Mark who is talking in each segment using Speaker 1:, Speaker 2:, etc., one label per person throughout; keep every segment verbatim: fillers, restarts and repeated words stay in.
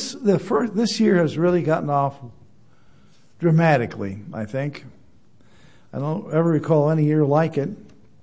Speaker 1: this the first this year has really gotten off dramatically, I think. I don't ever recall any year like it.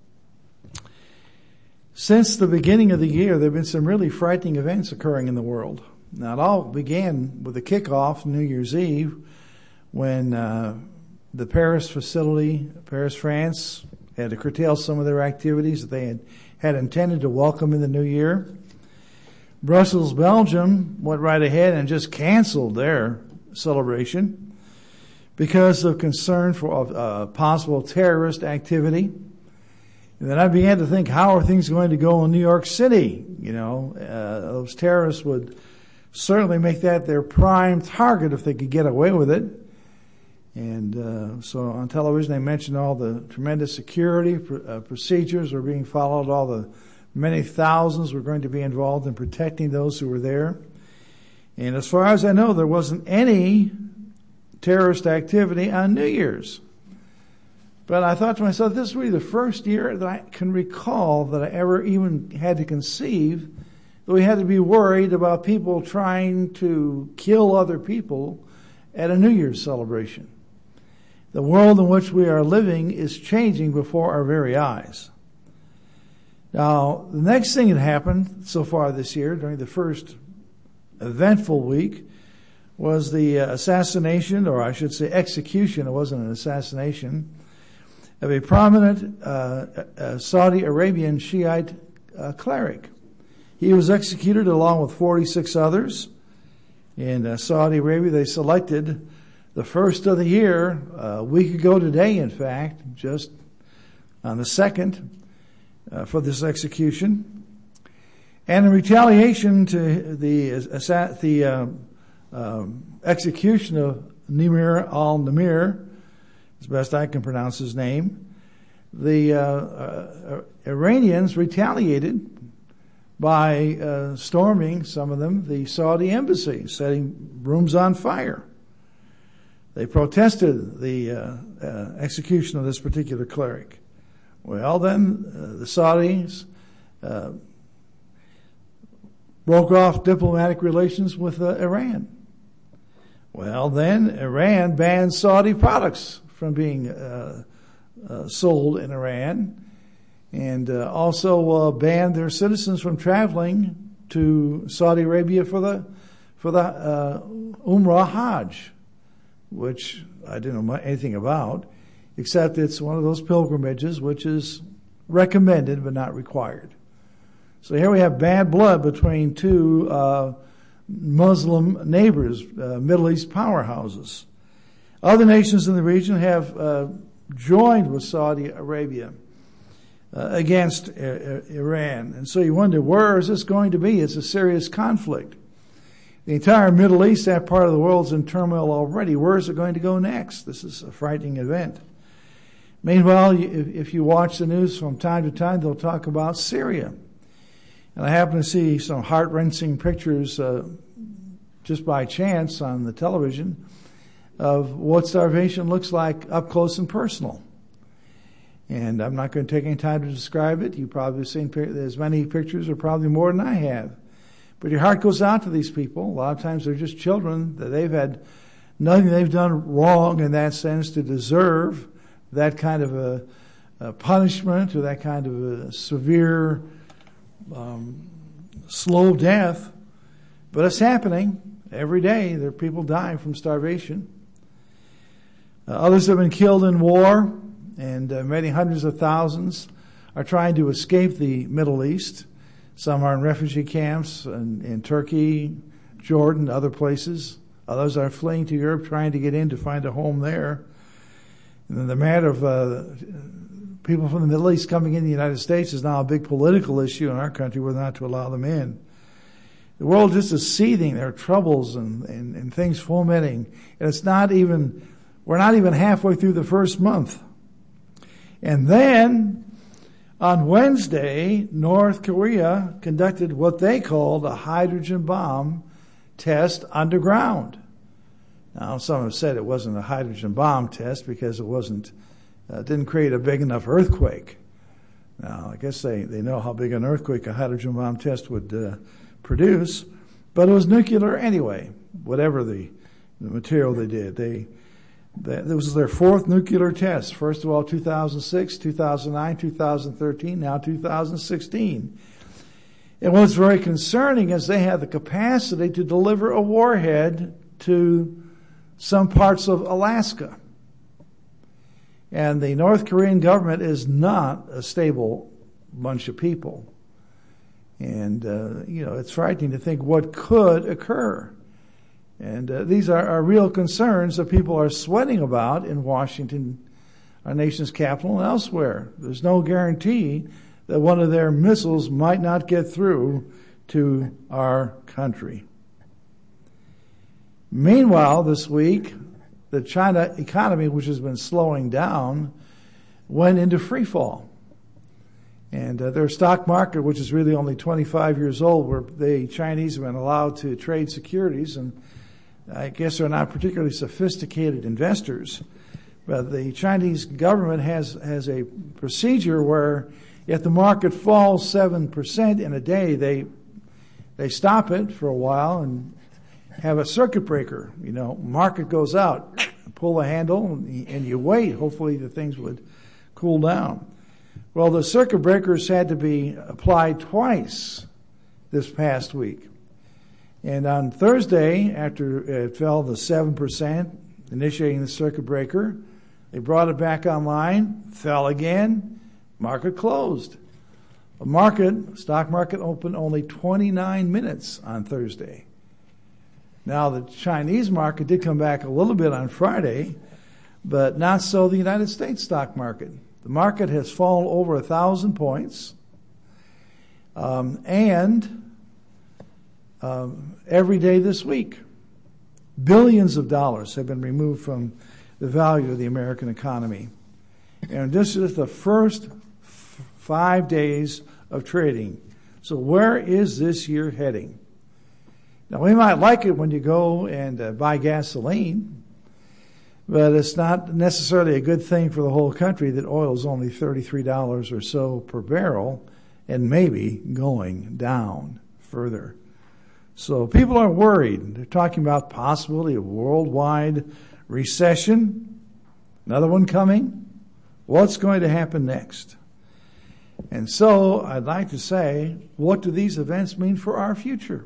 Speaker 1: Since the beginning of the year, there have been some really frightening events occurring in the world. Now, it all began with the kickoff, New Year's Eve, when uh, the Paris facility, Paris, France, had to curtail some of their activities that they had, had intended to welcome in the new year. Brussels, Belgium, went right ahead and just canceled their celebration because of concern for uh, possible terrorist activity. And then I began to think, how are things going to go in New York City? You know, uh, those terrorists would certainly make that their prime target if they could get away with it. And uh, so on television they mentioned all the tremendous security pr- uh, procedures were being followed, all the many thousands were going to be involved in protecting those who were there. And as far as I know, there wasn't any terrorist activity on New Year's. But I thought to myself, this is really the first year that I can recall that I ever even had to conceive that we had to be worried about people trying to kill other people at a New Year's celebration. The world in which we are living is changing before our very eyes. Now, the next thing that happened so far this year, during the first eventful week, was the assassination, or I should say execution, it wasn't an assassination, of a prominent uh, uh, Saudi Arabian Shiite uh, cleric. He was executed along with forty-six others. In uh, Saudi Arabia, they selected the first of the year, a week ago today, in fact, just on the second, uh, for this execution. And in retaliation to the, uh, the uh, uh, execution of Nimr al-Nimr, as best I can pronounce his name, the uh, uh, Iranians retaliated by uh, storming, some of them, the Saudi embassy, setting rooms on fire. They protested the uh, uh, execution of this particular cleric. Well, then uh, the Saudis uh, broke off diplomatic relations with uh, Iran. Well, then Iran banned Saudi products from being uh, uh, sold in Iran, and uh, also uh, banned their citizens from traveling to Saudi Arabia for the for the uh, Umrah Hajj, which I didn't know anything about, except it's one of those pilgrimages which is recommended but not required. So here we have bad blood between two uh, Muslim neighbors, uh, Middle East powerhouses. Other nations in the region have uh, joined with Saudi Arabia uh, against uh, Iran. And so you wonder, where is this going to be? It's a serious conflict. The entire Middle East, that part of the world, is in turmoil already. Where is it going to go next? This is a frightening event. Meanwhile, if you watch the news from time to time, they'll talk about Syria. And I happen to see some heart-wrenching pictures uh, just by chance on the television of what starvation looks like up close and personal. And I'm not going to take any time to describe it. You've probably seen as many pictures, or probably more than I have. But your heart goes out to these people. A lot of times they're just children that they've had nothing they've done wrong in that sense to deserve that kind of a, a punishment or that kind of a severe, um, slow death. But it's happening every day. There are people dying from starvation. Uh, others have been killed in war, and uh, many hundreds of thousands are trying to escape the Middle East. Some are in refugee camps in, in Turkey, Jordan, other places. Others are fleeing to Europe, trying to get in to find a home there. And then the matter of uh, people from the Middle East coming in the United States is now a big political issue in our country, whether or not to allow them in. The world just is seething. There are troubles and, and, and things fomenting. And it's not even, we're not even halfway through the first month. And then on Wednesday, North Korea conducted what they called a hydrogen bomb test underground. Now, some have said it wasn't a hydrogen bomb test because it wasn't, uh, didn't create a big enough earthquake. Now, I guess they, they know how big an earthquake a hydrogen bomb test would uh, produce. But it was nuclear anyway, whatever the, the material they did. They, they, this was their fourth nuclear test. First of all, two thousand six, two thousand nine, two thousand thirteen, now two thousand sixteen. And what's very concerning is they had the capacity to deliver a warhead to some parts of Alaska. And the North Korean government is not a stable bunch of people. And, uh, you know, it's frightening to think what could occur. And uh, these are, are real concerns that people are sweating about in Washington, our nation's capital, and elsewhere. There's no guarantee that one of their missiles might not get through to our country. Meanwhile, this week, the China economy, which has been slowing down, went into free fall. And uh, their stock market, which is really only twenty-five years old, where the Chinese have been allowed to trade securities, and I guess they're not particularly sophisticated investors, but the Chinese government has, has a procedure where if the market falls seven percent in a day, they they stop it for a while and have a circuit breaker. You know, market goes out, pull the handle, and you wait. Hopefully the things would cool down. Well, the circuit breakers had to be applied twice this past week. And on Thursday, after it fell to seven percent, initiating the circuit breaker, they brought it back online, fell again, market closed. The market, stock market opened only twenty-nine minutes on Thursday. Now, the Chinese market did come back a little bit on Friday, but not so the United States stock market. The market has fallen over a thousand points, um, and um, every day this week, billions of dollars have been removed from the value of the American economy. And this is the first f- five days of trading. So where is this year heading? Now, we might like it when you go and uh, buy gasoline, but it's not necessarily a good thing for the whole country that oil is only thirty-three dollars or so per barrel and maybe going down further. So people are worried. They're talking about the possibility of worldwide recession, another one coming. What's going to happen next? And so I'd like to say, what do these events mean for our future?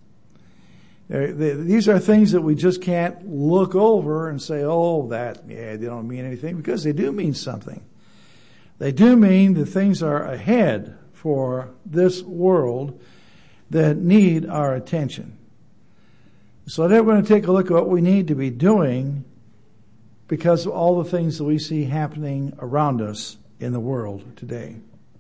Speaker 1: These are things that we just can't look over and say, oh, that, yeah, they don't mean anything, because they do mean something. They do mean that things are ahead for this world that need our attention. So today we're going to take a look at what we need to be doing because of all the things that we see happening around us in the world today.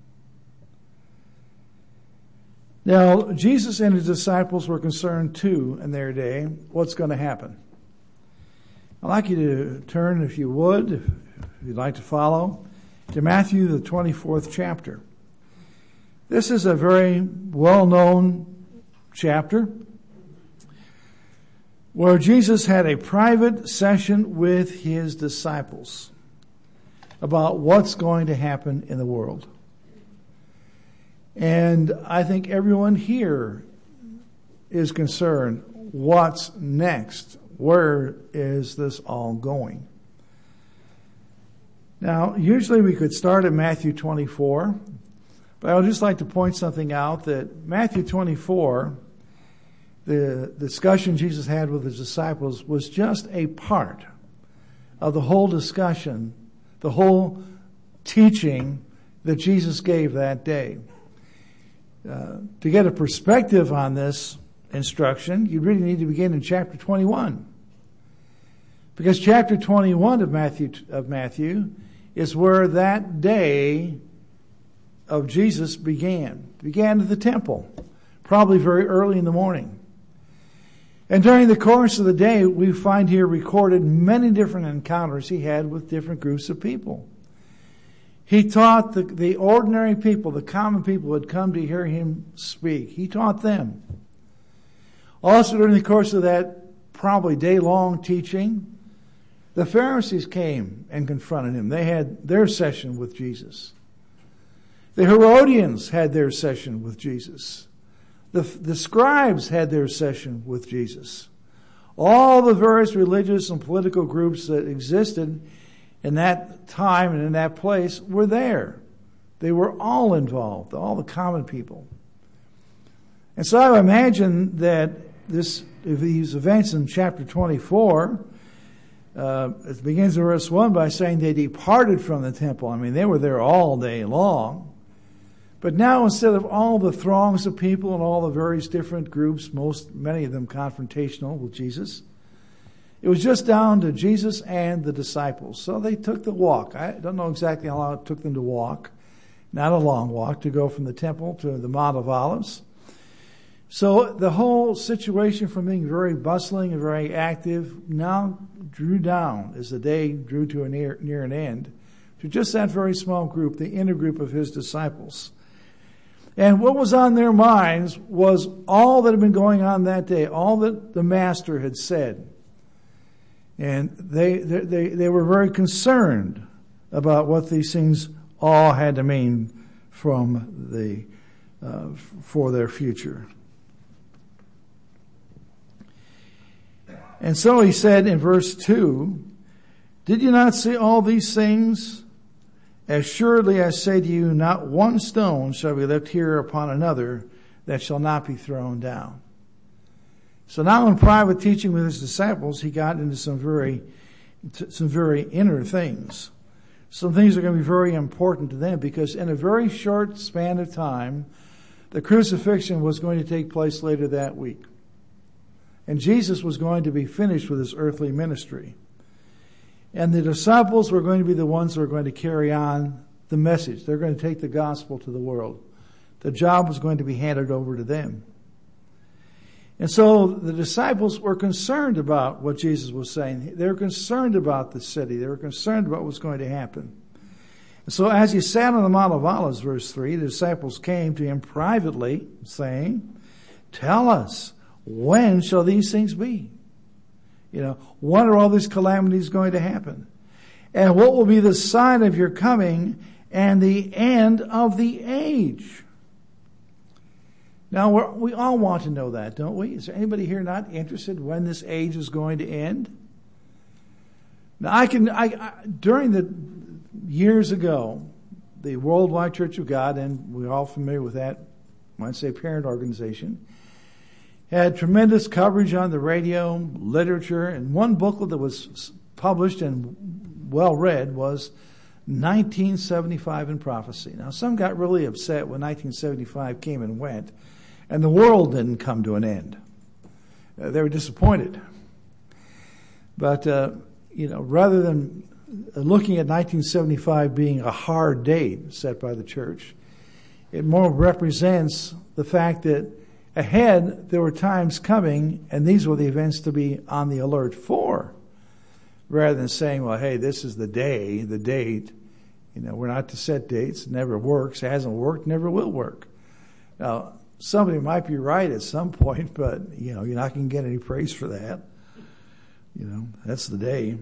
Speaker 1: Now, Jesus and his disciples were concerned too in their day what's going to happen. I'd like you to turn, if you would, if you'd like to follow, to Matthew, the twenty-fourth chapter. This is a very well-known chapter where Jesus had a private session with his disciples about what's going to happen in the world. And I think everyone here is concerned, what's next? Where is this all going? Now, usually we could start at Matthew twenty-four, but I would just like to point something out that Matthew twenty-four, the discussion Jesus had with his disciples, was just a part of the whole discussion, the whole teaching that Jesus gave that day. Uh, to get a perspective on this instruction, you really need to begin in chapter twenty-one. Because chapter twenty-one of Matthew, of Matthew is where that day of Jesus began. It began at the temple, probably very early in the morning. And during the course of the day, we find here recorded many different encounters he had with different groups of people. He taught the, the ordinary people, the common people who had come to hear him speak. He taught them. Also, during the course of that probably day-long teaching, the Pharisees came and confronted him. They had their session with Jesus. The Herodians had their session with Jesus. The, the scribes had their session with Jesus. All the various religious and political groups that existed in that time and in that place were there. They were all involved, all the common people. And so I imagine that this, if these events in chapter twenty-four, uh, it begins in verse one by saying they departed from the temple. I mean, they were there all day long. But now, instead of all the throngs of people and all the various different groups, most, many of them confrontational with Jesus, it was just down to Jesus and the disciples. So they took the walk. I don't know exactly how long it took them to walk. Not a long walk, to go from the temple to the Mount of Olives. So the whole situation from being very bustling and very active now drew down as the day drew to a near, near an end to just that very small group, the inner group of his disciples. And what was on their minds was all that had been going on that day, all that the Master had said. And they they they were very concerned about what these things all had to mean from the uh, for their future. And so he said in verse two, "Did you not see all these things? As surely I say to you, not one stone shall be left here upon another that shall not be thrown down." So now in private teaching with his disciples, he got into some very, some very inner things. Some things are going to be very important to them because in a very short span of time, the crucifixion was going to take place later that week. And Jesus was going to be finished with his earthly ministry. And the disciples were going to be the ones who were going to carry on the message. They're going to take the gospel to the world. The job was going to be handed over to them. And so the disciples were concerned about what Jesus was saying. They were concerned about the city. They were concerned about what was going to happen. And so as he sat on the Mount of Olives, verse three, the disciples came to him privately, saying, "Tell us, when shall these things be? You know, when are all these calamities going to happen? And what will be the sign of your coming and the end of the age?" Now, we're, we all want to know that, don't we? Is there anybody here not interested when this age is going to end? Now, I can, I, I during the years ago, the Worldwide Church of God, and we're all familiar with that, I might say parent organization, had tremendous coverage on the radio, literature, and one booklet that was published and well read was nineteen seventy-five in Prophecy. Now, some got really upset when nineteen seventy-five came and went, and the world didn't come to an end. Uh, they were disappointed. But, uh, you know, rather than looking at nineteen seventy-five being a hard date set by the church, it more represents the fact that ahead, there were times coming, and these were the events to be on the alert for, rather than saying, well, hey, this is the day, the date. You know, we're not to set dates. It never works. It hasn't worked, never will work. Now, somebody might be right at some point, but, you know, you're not going to get any praise for that. You know, that's the day.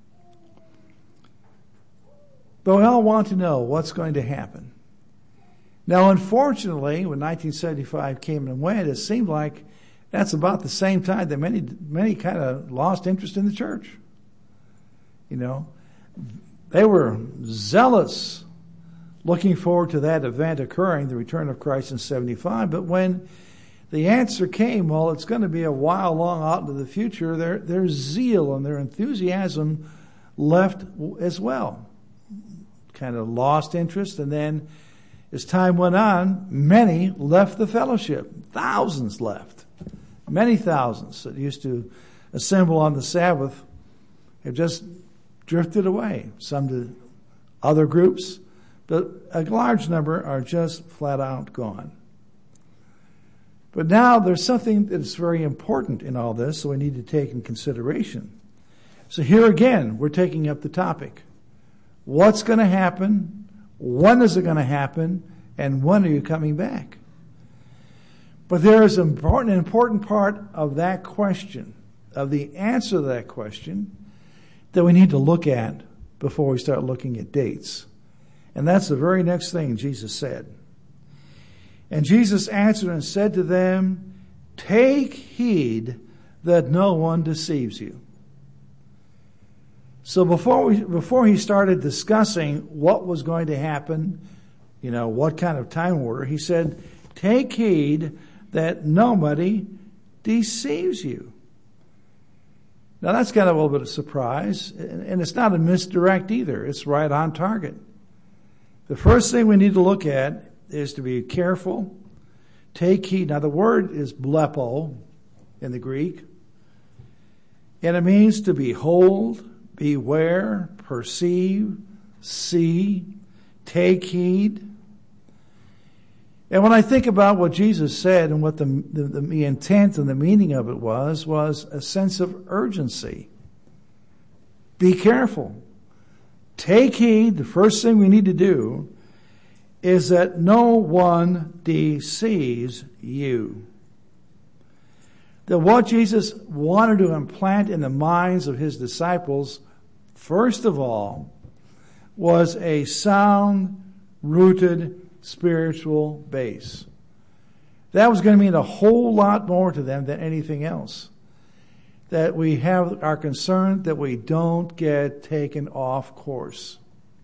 Speaker 1: But we all want to know what's going to happen. Now, unfortunately, when nineteen seventy-five came and went, it seemed like that's about the same time that many, many kind of lost interest in the church. You know, they were zealous looking forward to that event occurring, the return of Christ in seventy-five. But when the answer came, well, it's going to be a while long out into the future, their, their zeal and their enthusiasm left as well. Kind of lost interest, and then as time went on, many left the fellowship. Thousands left. Many thousands that used to assemble on the Sabbath have just drifted away. Some to other groups, but a large number are just flat out gone. But now there's something that's very important in all this, so we need to take in consideration. So here again, we're taking up the topic. What's going to happen? When is it going to happen? And when are you coming back? But there is an important, important part of that question, of the answer to that question, that we need to look at before we start looking at dates. And that's the very next thing Jesus said. And Jesus answered and said to them, take heed that no one deceives you. So before we, before he started discussing what was going to happen, you know, what kind of time order, he said, take heed that nobody deceives you. Now that's kind of a little bit of surprise, and it's not a misdirect either. It's right on target. The first thing we need to look at is to be careful, take heed. Now the word is blepo in the Greek, and it means to behold, beware, perceive, see, take heed. And when I think about what Jesus said and what the, the, the intent and the meaning of it was, was a sense of urgency. Be careful. Take heed. The first thing we need to do is that no one deceives you. That what Jesus wanted to implant in the minds of his disciples, first of all, was a sound, rooted, spiritual base. That was going to mean a whole lot more to them than anything else. That we have are concerned that we don't get taken off course.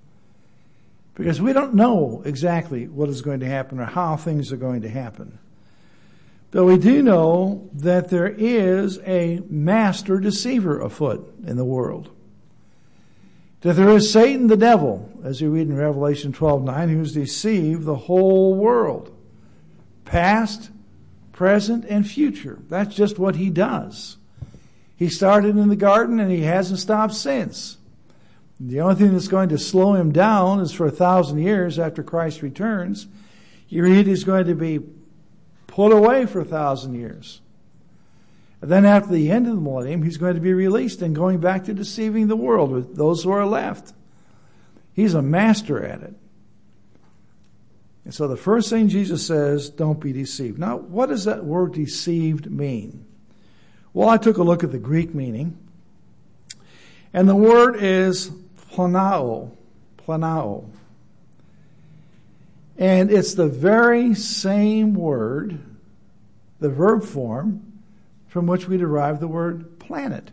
Speaker 1: Because we don't know exactly what is going to happen or how things are going to happen. But we do know that there is a master deceiver afoot in the world. That there is Satan the devil, as you read in Revelation twelve nine, who's deceived the whole world. Past, present, and future. That's just what he does. He started in the garden and he hasn't stopped since. The only thing that's going to slow him down is for a thousand years after Christ returns. You read he's going to be put away for a thousand years. And then after the end of the millennium, he's going to be released and going back to deceiving the world with those who are left. He's a master at it. And so the first thing Jesus says, don't be deceived. Now, what does that word deceived mean? Well, I took a look at the Greek meaning. And the word is planao. Planao. And it's the very same word, the verb form, from which we derive the word planet.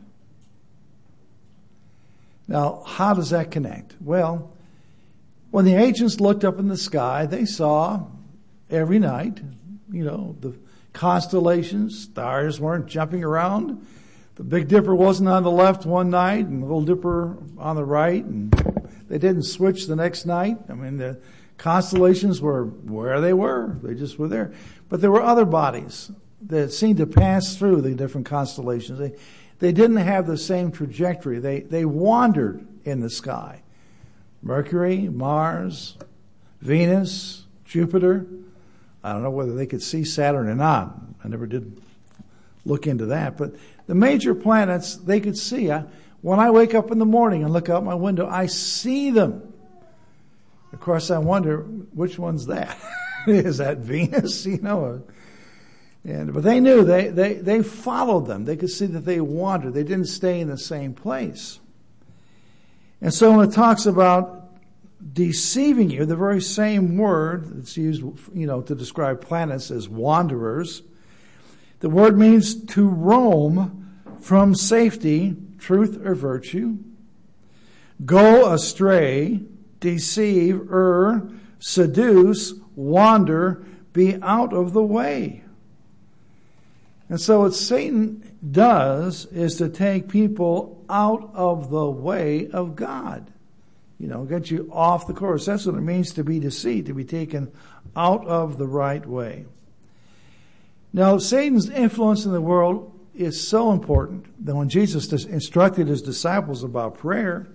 Speaker 1: Now, how does that connect? Well, when the ancients looked up in the sky, they saw every night, you know, the constellations, stars weren't jumping around. The Big Dipper wasn't on the left one night and the Little Dipper on the right, and they didn't switch the next night. I mean, the constellations were where they were. They just were there. But there were other bodies that seemed to pass through the different constellations. They, they didn't have the same trajectory. They, they wandered in the sky. Mercury, Mars, Venus, Jupiter. I don't know whether they could see Saturn or not. I never did look into that. But the major planets, they could see. I, when I wake up in the morning and look out my window, I see them. Of course, I wonder, which one's that? Is that Venus? You know, and but they knew, they, they, they followed them. They could see that they wandered. They didn't stay in the same place. And so when it talks about deceiving you, the very same word that's used, you know, to describe planets as wanderers, the word means to roam from safety, truth, or virtue, go astray, deceive, err, seduce, wander, be out of the way. And so what Satan does is to take people out of the way of God. You know, get you off the course. That's what it means to be deceived, to be taken out of the right way. Now, Satan's influence in the world is so important that when Jesus instructed his disciples about prayer,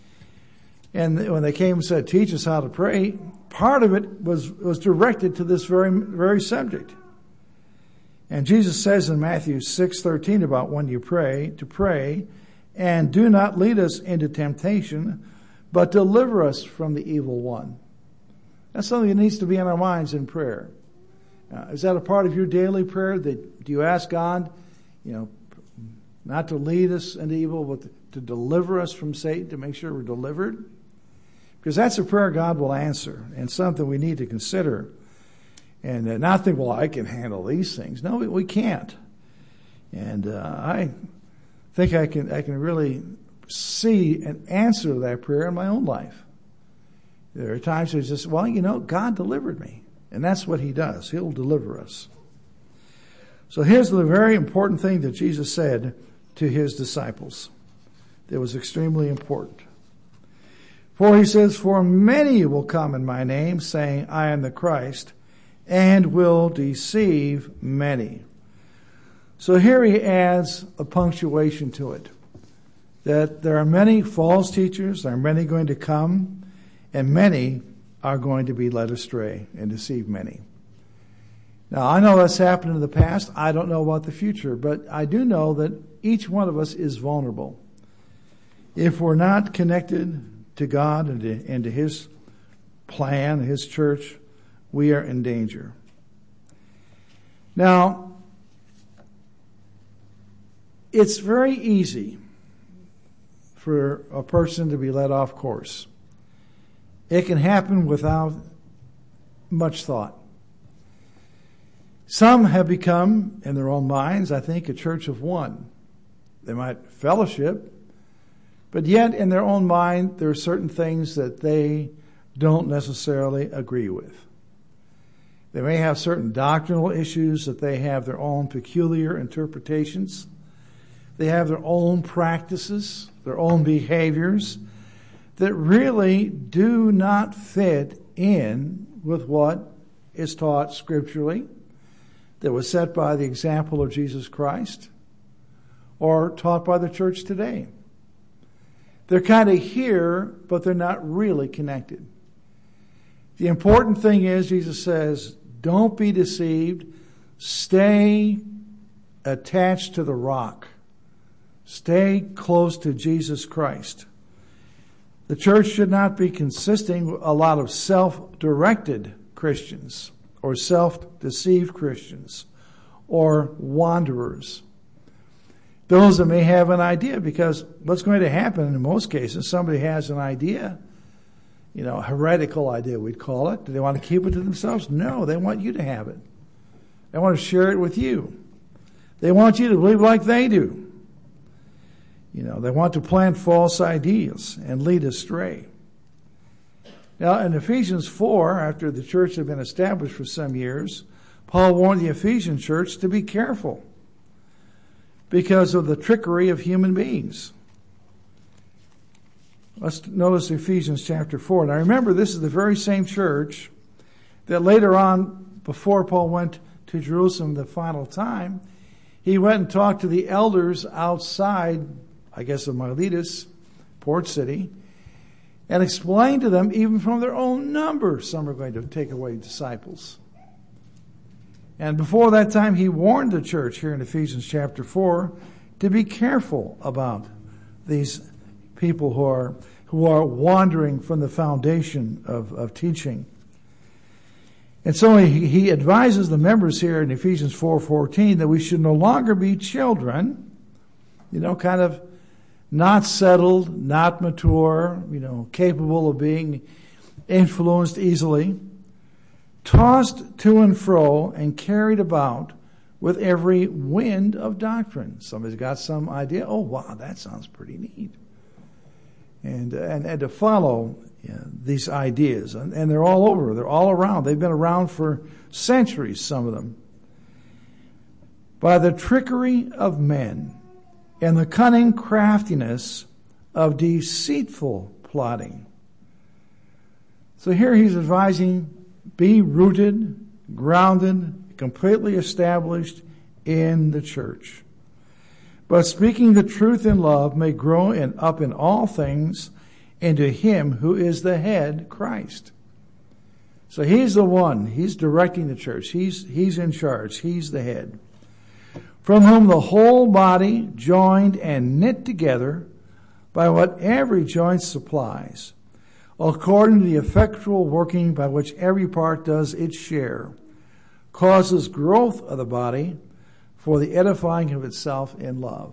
Speaker 1: and when they came and said, teach us how to pray, part of it was, was directed to this very, very subject. And Jesus says in Matthew six thirteen about when you pray, to pray, and do not lead us into temptation, but deliver us from the evil one. That's something that needs to be in our minds in prayer. Uh, is that a part of your daily prayer? That do you ask God, you know, not to lead us into evil, but to, to deliver us from Satan, to make sure we're delivered? Because that's a prayer God will answer, and something we need to consider and uh, not think, well, I can handle these things. No, we, we can't. And uh, I think I can I can really see an answer to that prayer in my own life. There are times it's just, well, you know, God delivered me. And that's what he does. He'll deliver us. So here's the very important thing that Jesus said to his disciples. That was extremely important. For he says, for many will come in my name, saying, I am the Christ, and will deceive many. So here he adds a punctuation to it. That there are many false teachers, there are many going to come, and many are going to be led astray and deceive many. Now, I know that's happened in the past. I don't know about the future, but I do know that each one of us is vulnerable. If we're not connected to God and to, and to his plan, his church, we are in danger. Now, it's very easy for a person to be led off course. It can happen without much thought. Some have become, in their own minds, I think, a church of one. They might fellowship, but yet in their own mind, there are certain things that they don't necessarily agree with. They may have certain doctrinal issues that they have their own peculiar interpretations. They have their own practices, their own behaviors that really do not fit in with what is taught scripturally, that was set by the example of Jesus Christ, or taught by the church today. They're kind of here, but they're not really connected. The important thing is, Jesus says, don't be deceived. Stay attached to the rock. Stay close to Jesus Christ. The church should not be consisting of a lot of self-directed Christians or self-deceived Christians or wanderers. Those that may have an idea, because what's going to happen in most cases, somebody has an idea, you know, a heretical idea we'd call it. Do they want to keep it to themselves? No, they want you to have it. They want to share it with you. They want you to believe like they do. You know, they want to plant false ideas and lead astray. Now, in Ephesians four, after the church had been established for some years, Paul warned the Ephesian church to be careful because of the trickery of human beings. Let's notice Ephesians chapter four. Now, remember, this is the very same church that later on, before Paul went to Jerusalem the final time, he went and talked to the elders outside, I guess, of Miletus, port city, and explained to them, even from their own number, some are going to take away disciples. And before that time, he warned the church here in Ephesians chapter four to be careful about these people who are who are wandering from the foundation of, of teaching. And so he, he advises the members here in Ephesians four fourteen that we should no longer be children, you know, kind of not settled, not mature, you know, capable of being influenced easily, tossed to and fro and carried about with every wind of doctrine. Somebody's got some idea. Oh, wow, that sounds pretty neat. And and, and to follow you know, these ideas. And, and they're all over. They're all around. They've been around for centuries, some of them. By the trickery of men and the cunning craftiness of deceitful plotting. So here he's advising, be rooted, grounded, completely established in the church. But speaking the truth in love may grow in, up in all things into him who is the head, Christ. So he's the one. He's directing the church. He's, he's in charge. He's the head. From whom the whole body, joined and knit together by what every joint supplies, according to the effectual working by which every part does its share, causes growth of the body for the edifying of itself in love.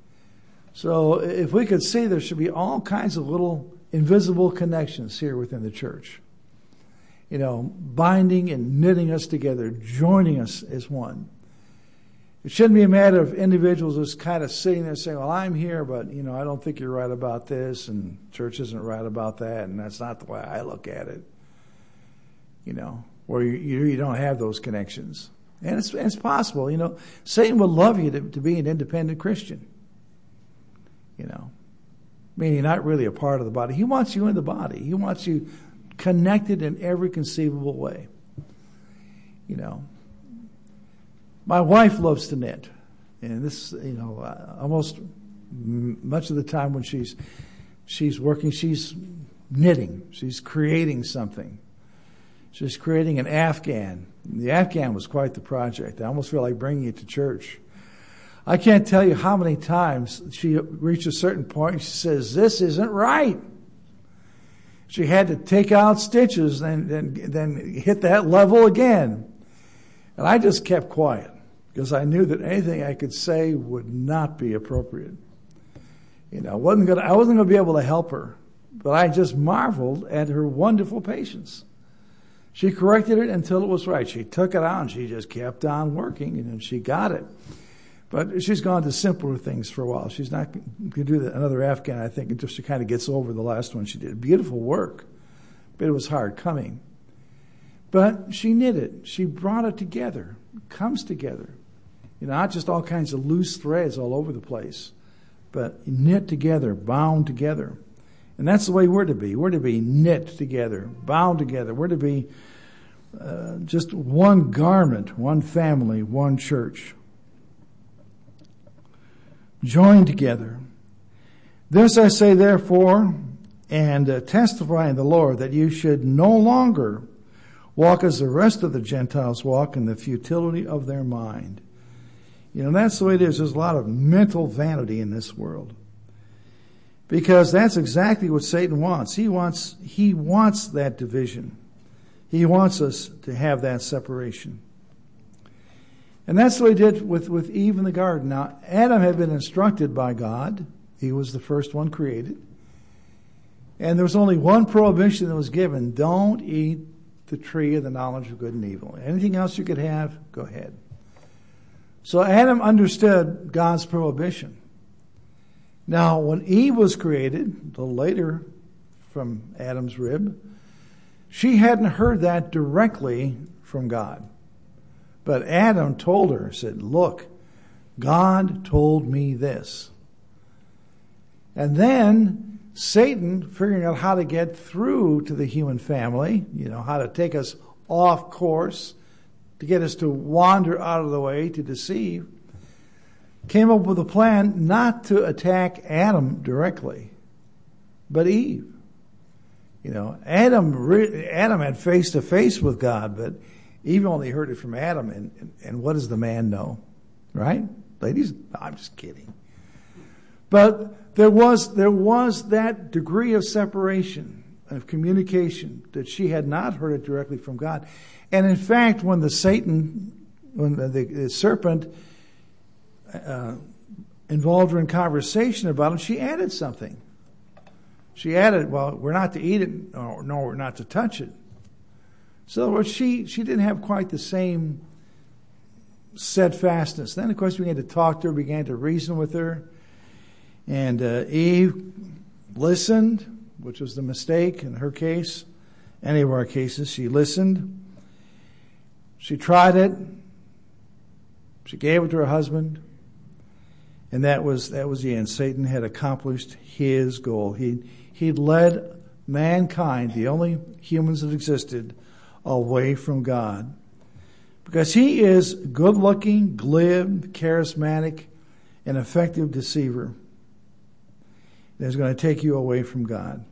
Speaker 1: So if we could see, there should be all kinds of little invisible connections here within the church. you know, binding and knitting us together, joining us as one. It shouldn't be a matter of individuals just kind of sitting there saying, well, I'm here, but, you know, I don't think you're right about this, and church isn't right about that, and that's not the way I look at it. You know, where you, you, you don't have those connections. And it's, it's possible, you know. Satan would love you to, to be an independent Christian. You know, meaning not really a part of the body. He wants you in the body. He wants you connected in every conceivable way. You know, my wife loves to knit, and this, you know, almost much of the time when she's she's working, she's knitting. She's creating something. She's creating an Afghan. The Afghan was quite the project. I almost feel like bringing it to church. I can't tell you how many times she reached a certain point and she says, this isn't right. She had to take out stitches and then, then hit that level again. And I just kept quiet because I knew that anything I could say would not be appropriate. You know, wasn't gonna, I wasn't going to be able to help her, but I just marveled at her wonderful patience. She corrected it until it was right. She took it out and she just kept on working, and she got it. But she's gone to simpler things for a while. She's not going to do another Afghan, I think, until she kind of gets over the last one she did. Beautiful work, but it was hard coming. But she knit it. She brought it together. It comes together. You know, not just all kinds of loose threads all over the place, but knit together, bound together. And that's the way we're to be. We're to be knit together, bound together. We're to be uh, just one garment, one family, one church. Joined together. This I say, therefore, and uh, testify in the Lord, that you should no longer walk as the rest of the Gentiles walk in the futility of their mind. You know, that's the way it is. There's a lot of mental vanity in this world. Because that's exactly what Satan wants. He wants, he wants that division. He wants us to have that separation. And that's what he did with, with Eve in the garden. Now, Adam had been instructed by God. He was the first one created. And there was only one prohibition that was given. Don't eat the tree of the knowledge of good and evil. Anything else you could have, go ahead. So Adam understood God's prohibition. Now, when Eve was created, a little later from Adam's rib, she hadn't heard that directly from God. But Adam told her, said, look, God told me this. And then Satan, figuring out how to get through to the human family, you know, how to take us off course, to get us to wander out of the way, to deceive, came up with a plan not to attack Adam directly, but Eve. You know, Adam, Adam had face to face with God, but Eve only heard it from Adam, and, and what does the man know? Right? Ladies, no, I'm just kidding. But there was, there was that degree of separation, of communication, that she had not heard it directly from God. And in fact, when the Satan, when the, the, the serpent uh, involved her in conversation about it, she added something. She added, well, we're not to eat it, or no, we're not to touch it. So she, she didn't have quite the same steadfastness. Then, of course, we began to talk to her, began to reason with her. And uh, Eve listened, which was the mistake in her case. Any of our cases, she listened. She tried it. She gave it to her husband. And that was that was the end. Satan had accomplished his goal. He he'd led mankind, the only humans that existed, away from God. Because he is good-looking, glib, charismatic, and effective deceiver. That's going to take you away from God.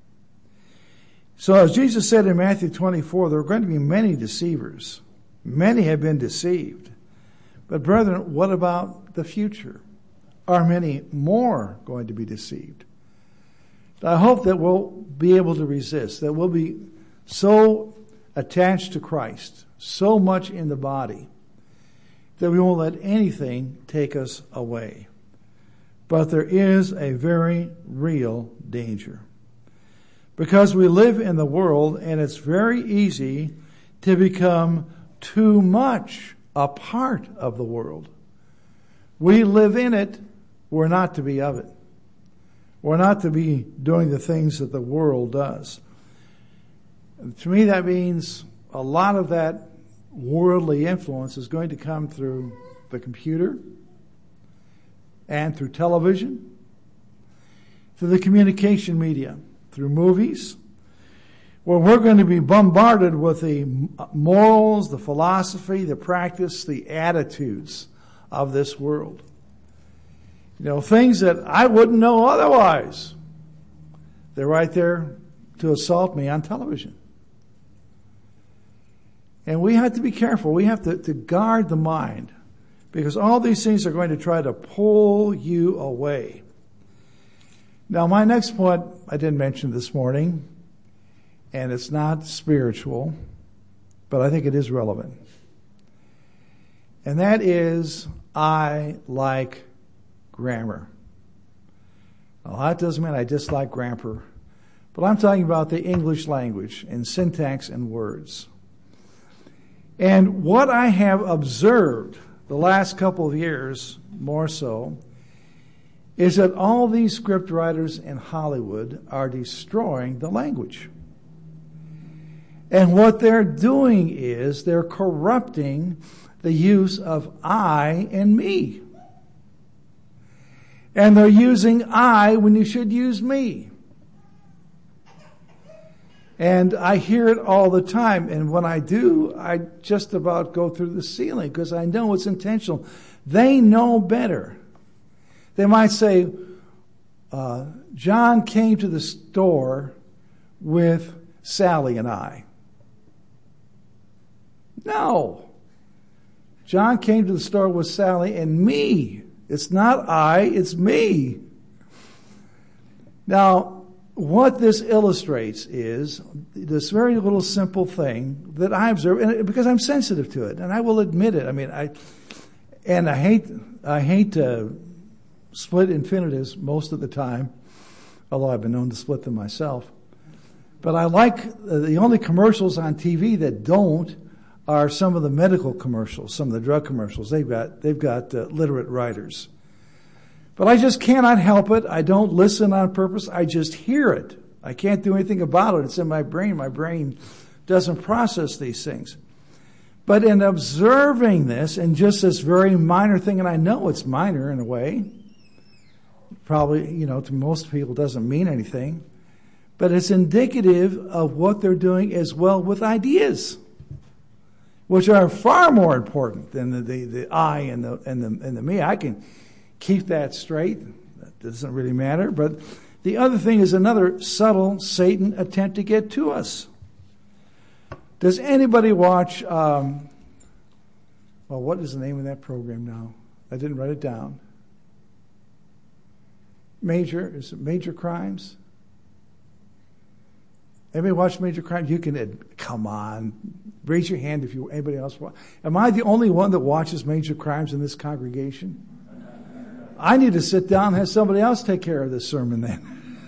Speaker 1: So as Jesus said in Matthew twenty-four, there are going to be many deceivers. Many have been deceived. But brethren, what about the future? Are many more going to be deceived? I hope that we'll be able to resist, that we'll be so attached to Christ, so much in the body, that we won't let anything take us away. But there is a very real danger. Because we live in the world, and it's very easy to become too much a part of the world. We live in it. We're not to be of it. We're not to be doing the things that the world does. And to me, that means a lot of that worldly influence is going to come through the computer and through television, through the communication media, through movies, where we're going to be bombarded with the morals, the philosophy, the practice, the attitudes of this world. You know, things that I wouldn't know otherwise. They're right there to assault me on television. And we have to be careful. We have to, to guard the mind, because all these things are going to try to pull you away. Now, my next point I didn't mention this morning, and it's not spiritual, but I think it is relevant. And that is, I like grammar. Now, that doesn't mean I dislike grammar, but I'm talking about the English language and syntax and words. And what I have observed the last couple of years, more so, is that all these script writers in Hollywood are destroying the language. And what they're doing is they're corrupting the use of I and me. And they're using I when you should use me. And I hear it all the time. And when I do, I just about go through the ceiling because I know it's intentional. They know better. They might say, uh, John came to the store with Sally and I. No. John came to the store with Sally and me. It's not I, it's me. Now, what this illustrates is this very little simple thing that I observe, and because I'm sensitive to it, and I will admit it. I mean, I and I hate I hate to split infinitives most of the time, although I've been known to split them myself. But I like uh, the only commercials on T V that don't are some of the medical commercials, some of the drug commercials. They've got they've got uh, literate writers. But I just cannot help it. I don't listen on purpose. I just hear it. I can't do anything about it. It's in my brain. My brain doesn't process these things. But in observing this, and just this very minor thing, and I know it's minor in a way, probably, you know, to most people doesn't mean anything, but it's indicative of what they're doing as well with ideas, which are far more important than the, the, the I and the, and the, and the me. I can keep that straight. That doesn't really matter. But the other thing is another subtle Satan attempt to get to us. Does anybody watch, um, well, what is the name of that program now? I didn't write it down. Major, is it Major Crimes? Anybody watch Major Crimes? You can, come on, raise your hand if you, anybody else watch. Am I the only one that watches Major Crimes in this congregation? I need to sit down and have somebody else take care of this sermon then.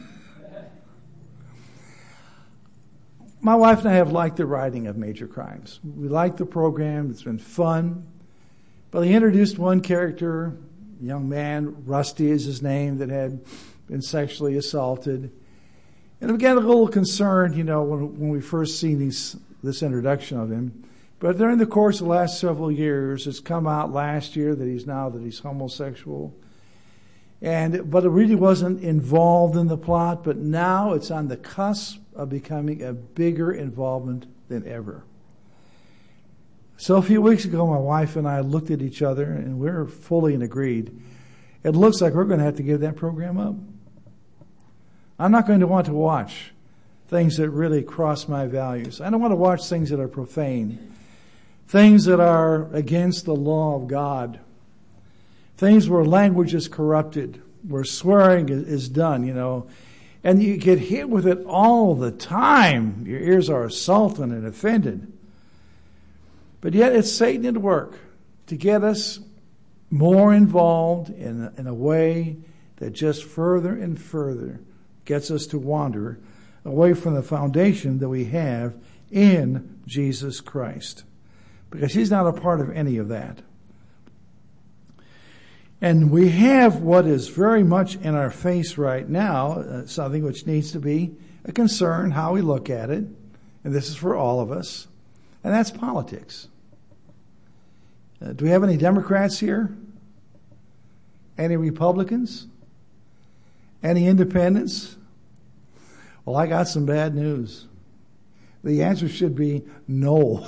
Speaker 1: My wife and I have liked the writing of Major Crimes. We like the program. It's been fun. But he introduced one character, a young man, Rusty is his name, that had been sexually assaulted. And we got a little concerned, you know, when, when we first seen these, this introduction of him. But during the course of the last several years, it's come out last year that he's now that he's homosexual. And but it really wasn't involved in the plot, but now it's on the cusp of becoming a bigger involvement than ever. So a few weeks ago, my wife and I looked at each other, and we were fully in agreed. It looks like we're going to have to give that program up. I'm not going to want to watch things that really cross my values. I don't want to watch things that are profane, things that are against the law of God. Things where language is corrupted, where swearing is done, you know, and you get hit with it all the time. Your ears are assaulted and offended. But yet it's Satan at work to get us more involved in, in a way that just further and further gets us to wander away from the foundation that we have in Jesus Christ. Because he's not a part of any of that. And we have what is very much in our face right now, uh, something which needs to be a concern, how we look at it. And this is for all of us. And that's politics. Uh, do we have any Democrats here? Any Republicans? Any independents? Well, I got some bad news. The answer should be no.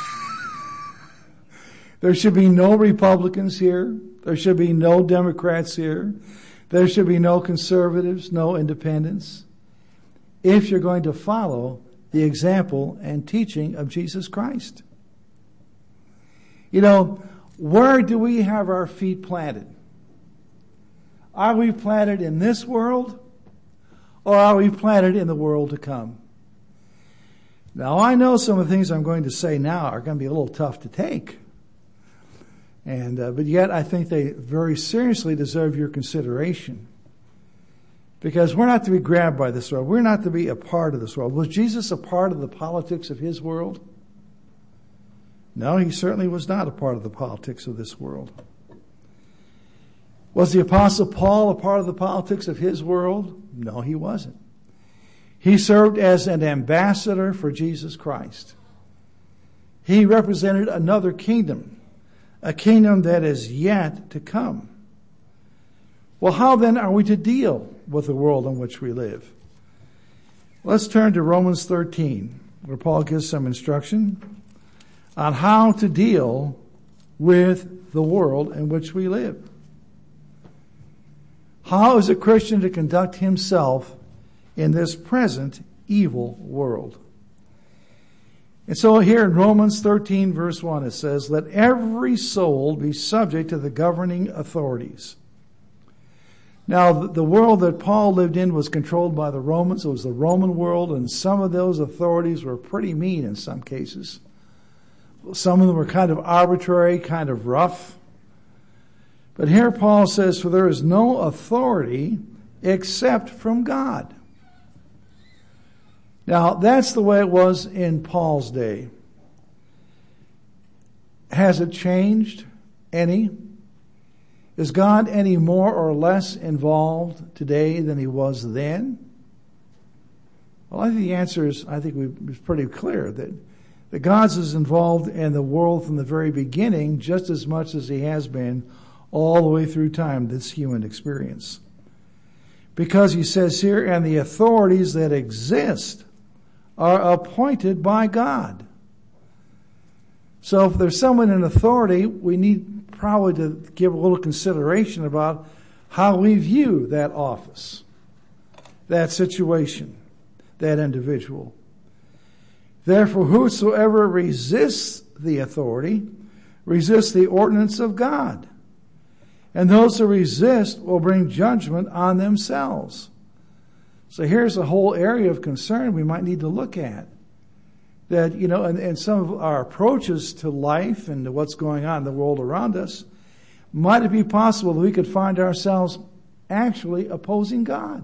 Speaker 1: There should be no Republicans here. There should be no Democrats here. There should be no conservatives, no independents. If you're going to follow the example and teaching of Jesus Christ. You know, where do we have our feet planted? Are we planted in this world, or are we planted in the world to come? Now, I know some of the things I'm going to say now are going to be a little tough to take. And uh, but yet I think they very seriously deserve your consideration. Because we're not to be grabbed by this world. We're not to be a part of this world. Was Jesus a part of the politics of his world? No, he certainly was not a part of the politics of this world. Was the Apostle Paul a part of the politics of his world? No, he wasn't. He served as an ambassador for Jesus Christ. He represented another kingdom, a kingdom that is yet to come. Well, how then are we to deal with the world in which we live? Let's turn to Romans thirteen, where Paul gives some instruction on how to deal with the world in which we live. How is a Christian to conduct himself in this present evil world? And so here in Romans thirteen, verse one, it says, "Let every soul be subject to the governing authorities." Now, the world that Paul lived in was controlled by the Romans. It was the Roman world, and some of those authorities were pretty mean in some cases. Some of them were kind of arbitrary, kind of rough. But here Paul says, "For there is no authority except from God." Now, that's the way it was in Paul's day. Has it changed any? Is God any more or less involved today than he was then? Well, I think the answer is, I think it's pretty clear that, that God is involved in the world from the very beginning just as much as he has been all the way through time, this human experience. Because he says here, "And the authorities that exist are appointed by God." So if there's someone in authority, we need probably to give a little consideration about how we view that office, that situation, that individual. "Therefore, whosoever resists the authority resists the ordinance of God. And those who resist will bring judgment on themselves." So here's a whole area of concern we might need to look at. That, you know, and, and some of our approaches to life and to what's going on in the world around us, might it be possible that we could find ourselves actually opposing God?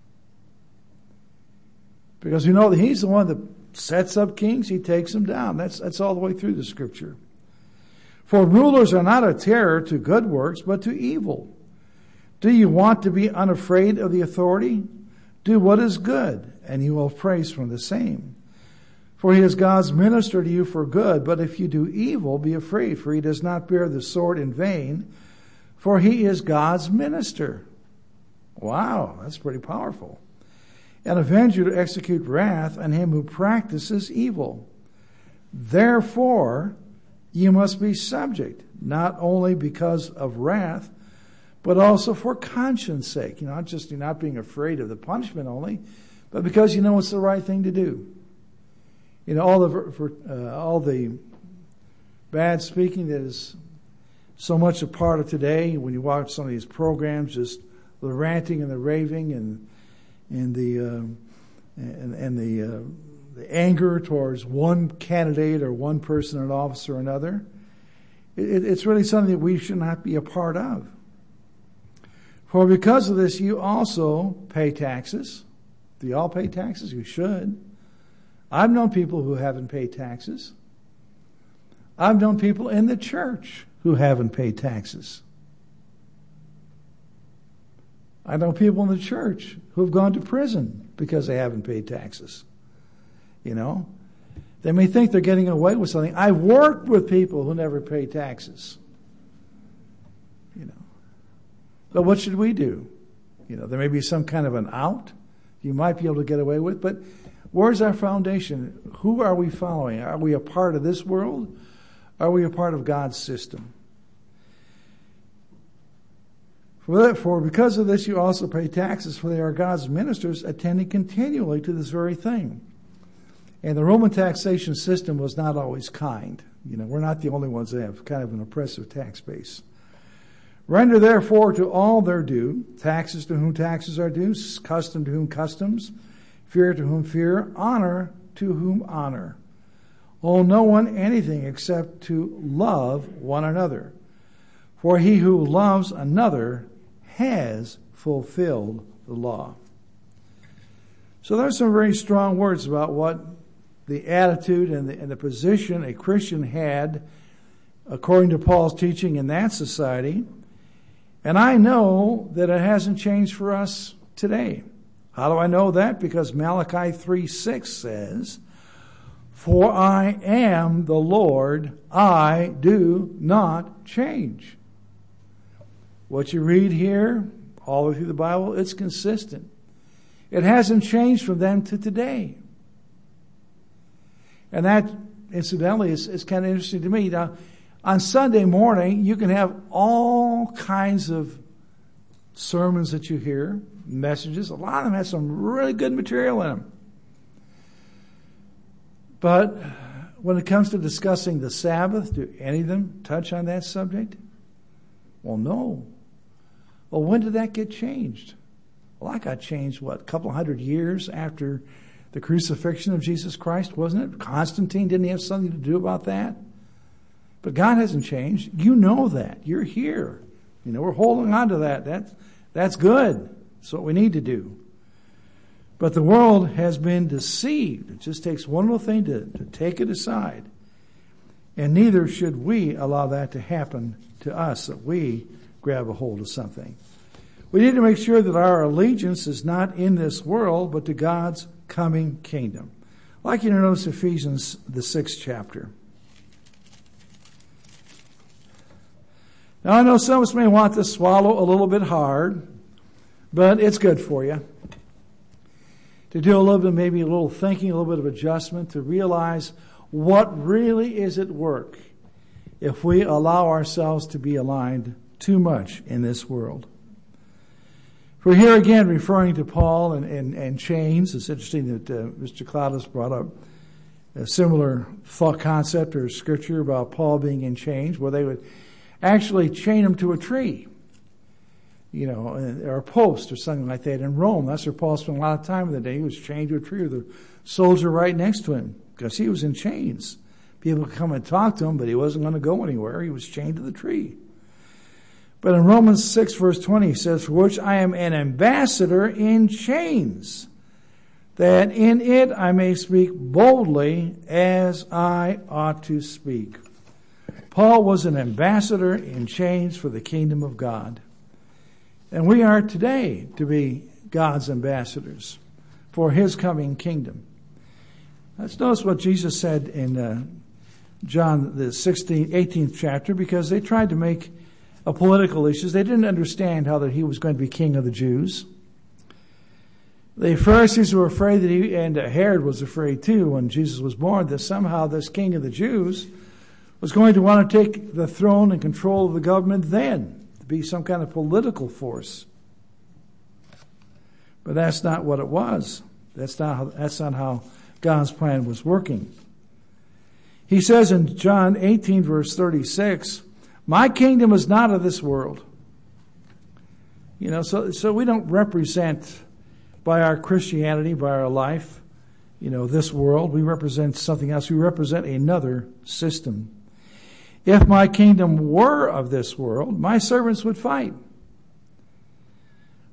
Speaker 1: Because we know that he's the one that sets up kings, he takes them down. That's, that's all the way through the scripture. "For rulers are not a terror to good works, but to evil. Do you want to be unafraid of the authority? Do what is good, and you will have praise from the same. For he is God's minister to you for good. But if you do evil, be afraid, for he does not bear the sword in vain, for he is God's minister." Wow, that's pretty powerful. "And avenger to execute wrath on him who practices evil. Therefore, you must be subject, not only because of wrath, but also for conscience sake." You know, not just you're not being afraid of the punishment only, but because you know it's the right thing to do. You know, all the for, uh, all the bad speaking that is so much a part of today. When you watch some of these programs, just the ranting and the raving and and the uh, and, and the uh, the anger towards one candidate or one person in office or another. It, it's really something that we should not be a part of. "For because of this, you also pay taxes. Do you all pay taxes? You should. I've known people who haven't paid taxes. I've known people in the church who haven't paid taxes. I know people in the church who have gone to prison because they haven't paid taxes. You know, they may think they're getting away with something. I've worked with people who never pay taxes. You know, but what should we do? You know, there may be some kind of an out you might be able to get away with, but where's our foundation? Who are we following? Are we a part of this world? Are we a part of God's system? For because of this, you also pay taxes, for they are God's ministers, attending continually to this very thing. And the Roman taxation system was not always kind. You know, we're not the only ones that have kind of an oppressive tax base. Render therefore to all their due, taxes to whom taxes are due, custom to whom customs, fear to whom fear, honor to whom honor. Owe no one anything except to love one another. For he who loves another has fulfilled the law. So there's some very strong words about what the attitude and the, and the position a Christian had according to Paul's teaching in that society. And I know that it hasn't changed for us today. How do I know that? Because Malachi three six says, "For I am the Lord, I do not change." What you read here, all the way through the Bible, it's consistent. It hasn't changed from then to today. And that, incidentally, is, is kind of interesting to me. Now, on Sunday morning, you can have all kinds of sermons that you hear, messages. A lot of them have some really good material in them. But when it comes to discussing the Sabbath, do any of them touch on that subject? Well, no. Well, when did that get changed? Well, that got changed, what, a couple hundred years after the crucifixion of Jesus Christ, wasn't it? Constantine, didn't he have something to do about that? But God hasn't changed. You know that. You're here. You know, we're holding on to that. That's, that's good. That's what we need to do. But the world has been deceived. It just takes one little thing to, to take it aside. And neither should we allow that to happen to us, that we grab a hold of something. We need to make sure that our allegiance is not in this world, but to God's coming kingdom. I'd like you to notice Ephesians, the sixth chapter. Now, I know some of us may want to swallow a little bit hard, but it's good for you to do a little bit, maybe a little thinking, a little bit of adjustment, to realize what really is at work if we allow ourselves to be aligned too much in this world. We're here again referring to Paul and, and, and chains. It's interesting that uh, Mister Cloudis brought up a similar thought concept or scripture about Paul being in chains, where they would actually chain him to a tree, you know, or a post or something like that in Rome. That's where Paul spent a lot of time in the day. He was chained to a tree with a soldier right next to him because he was in chains. People could come and talk to him, but he wasn't going to go anywhere. He was chained to the tree. But in Romans six, verse twenty, he says, "For which I am an ambassador in chains, that in it I may speak boldly as I ought to speak." Paul was an ambassador in chains for the kingdom of God. And we are today to be God's ambassadors for his coming kingdom. Let's notice what Jesus said in uh, John, the sixteenth, eighteenth chapter, because they tried to make a political issue. They didn't understand how that he was going to be king of the Jews. The Pharisees were afraid that he, and Herod was afraid too when Jesus was born, that somehow this king of the Jews was going to want to take the throne and control of the government then, to be some kind of political force. But that's not what it was. That's not how, that's not how God's plan was working. He says in John eighteen, verse thirty-six, "My kingdom is not of this world." You know, so so we don't represent by our Christianity, by our life, you know, this world. We represent something else. We represent another system. "If my kingdom were of this world, my servants would fight."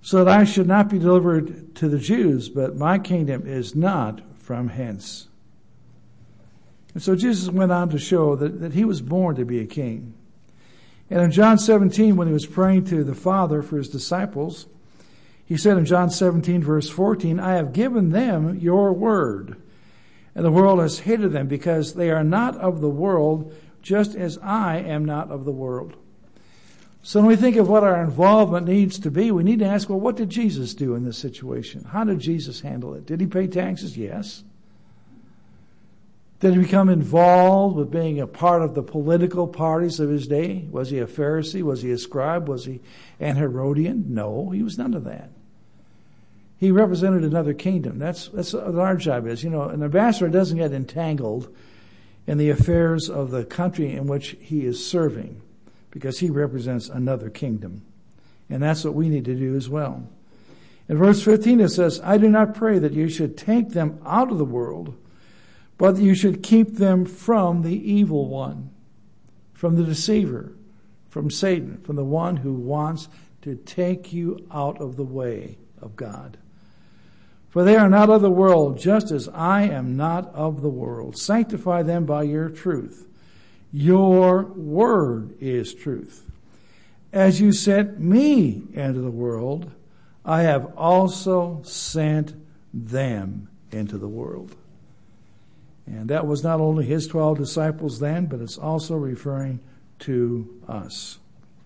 Speaker 1: so that I should not be delivered to the Jews, but my kingdom is not from hence. And so Jesus went on to show that, that he was born to be a king. And in John seventeen, when he was praying to the Father for his disciples, he said in John seventeen, verse fourteen, I have given them your word, and the world has hated them because they are not of the world, just as I am not of the world. So when we think of what our involvement needs to be, we need to ask, well, what did Jesus do in this situation? How did Jesus handle it? Did he pay taxes? Yes. Did he become involved with being a part of the political parties of his day? Was he a Pharisee? Was he a scribe? Was he an Herodian? No, he was none of that. He represented another kingdom. That's, that's what our job is. You know, an ambassador doesn't get entangled in the affairs of the country in which he is serving, because he represents another kingdom. And that's what we need to do as well. In verse fifteen it says, I do not pray that you should take them out of the world, but that you should keep them from the evil one, from the deceiver, from Satan, from the one who wants to take you out of the way of God. For they are not of the world, just as I am not of the world. Sanctify them by your truth. Your word is truth. As you sent me into the world, I have also sent them into the world. And that was not only his twelve disciples then, but it's also referring to us.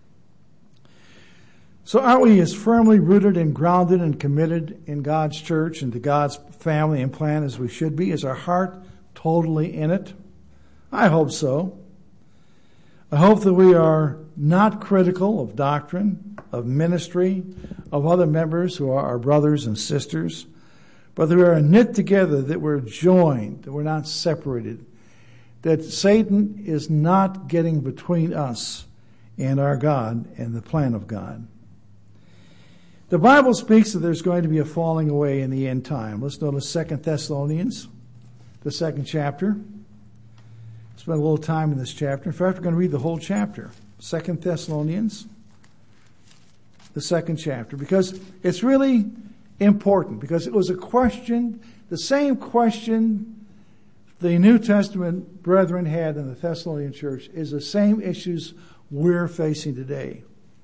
Speaker 1: So are we as firmly rooted and grounded and committed in God's church and to God's family and plan as we should be? Is our heart totally in it? I hope so. I hope that we are not critical of doctrine, of ministry, of other members who are our brothers and sisters, but that we are knit together, that we're joined, that we're not separated, that Satan is not getting between us and our God and the plan of God. The Bible speaks that there's going to be a falling away in the end time. Let's notice Second Thessalonians, the second chapter. Spend a little time in this chapter. In fact, we're going to read the whole chapter. Second Thessalonians, the second chapter, because it's really important, because it was a question, the same question the New Testament brethren had in the Thessalonian church is the same issues we're facing today.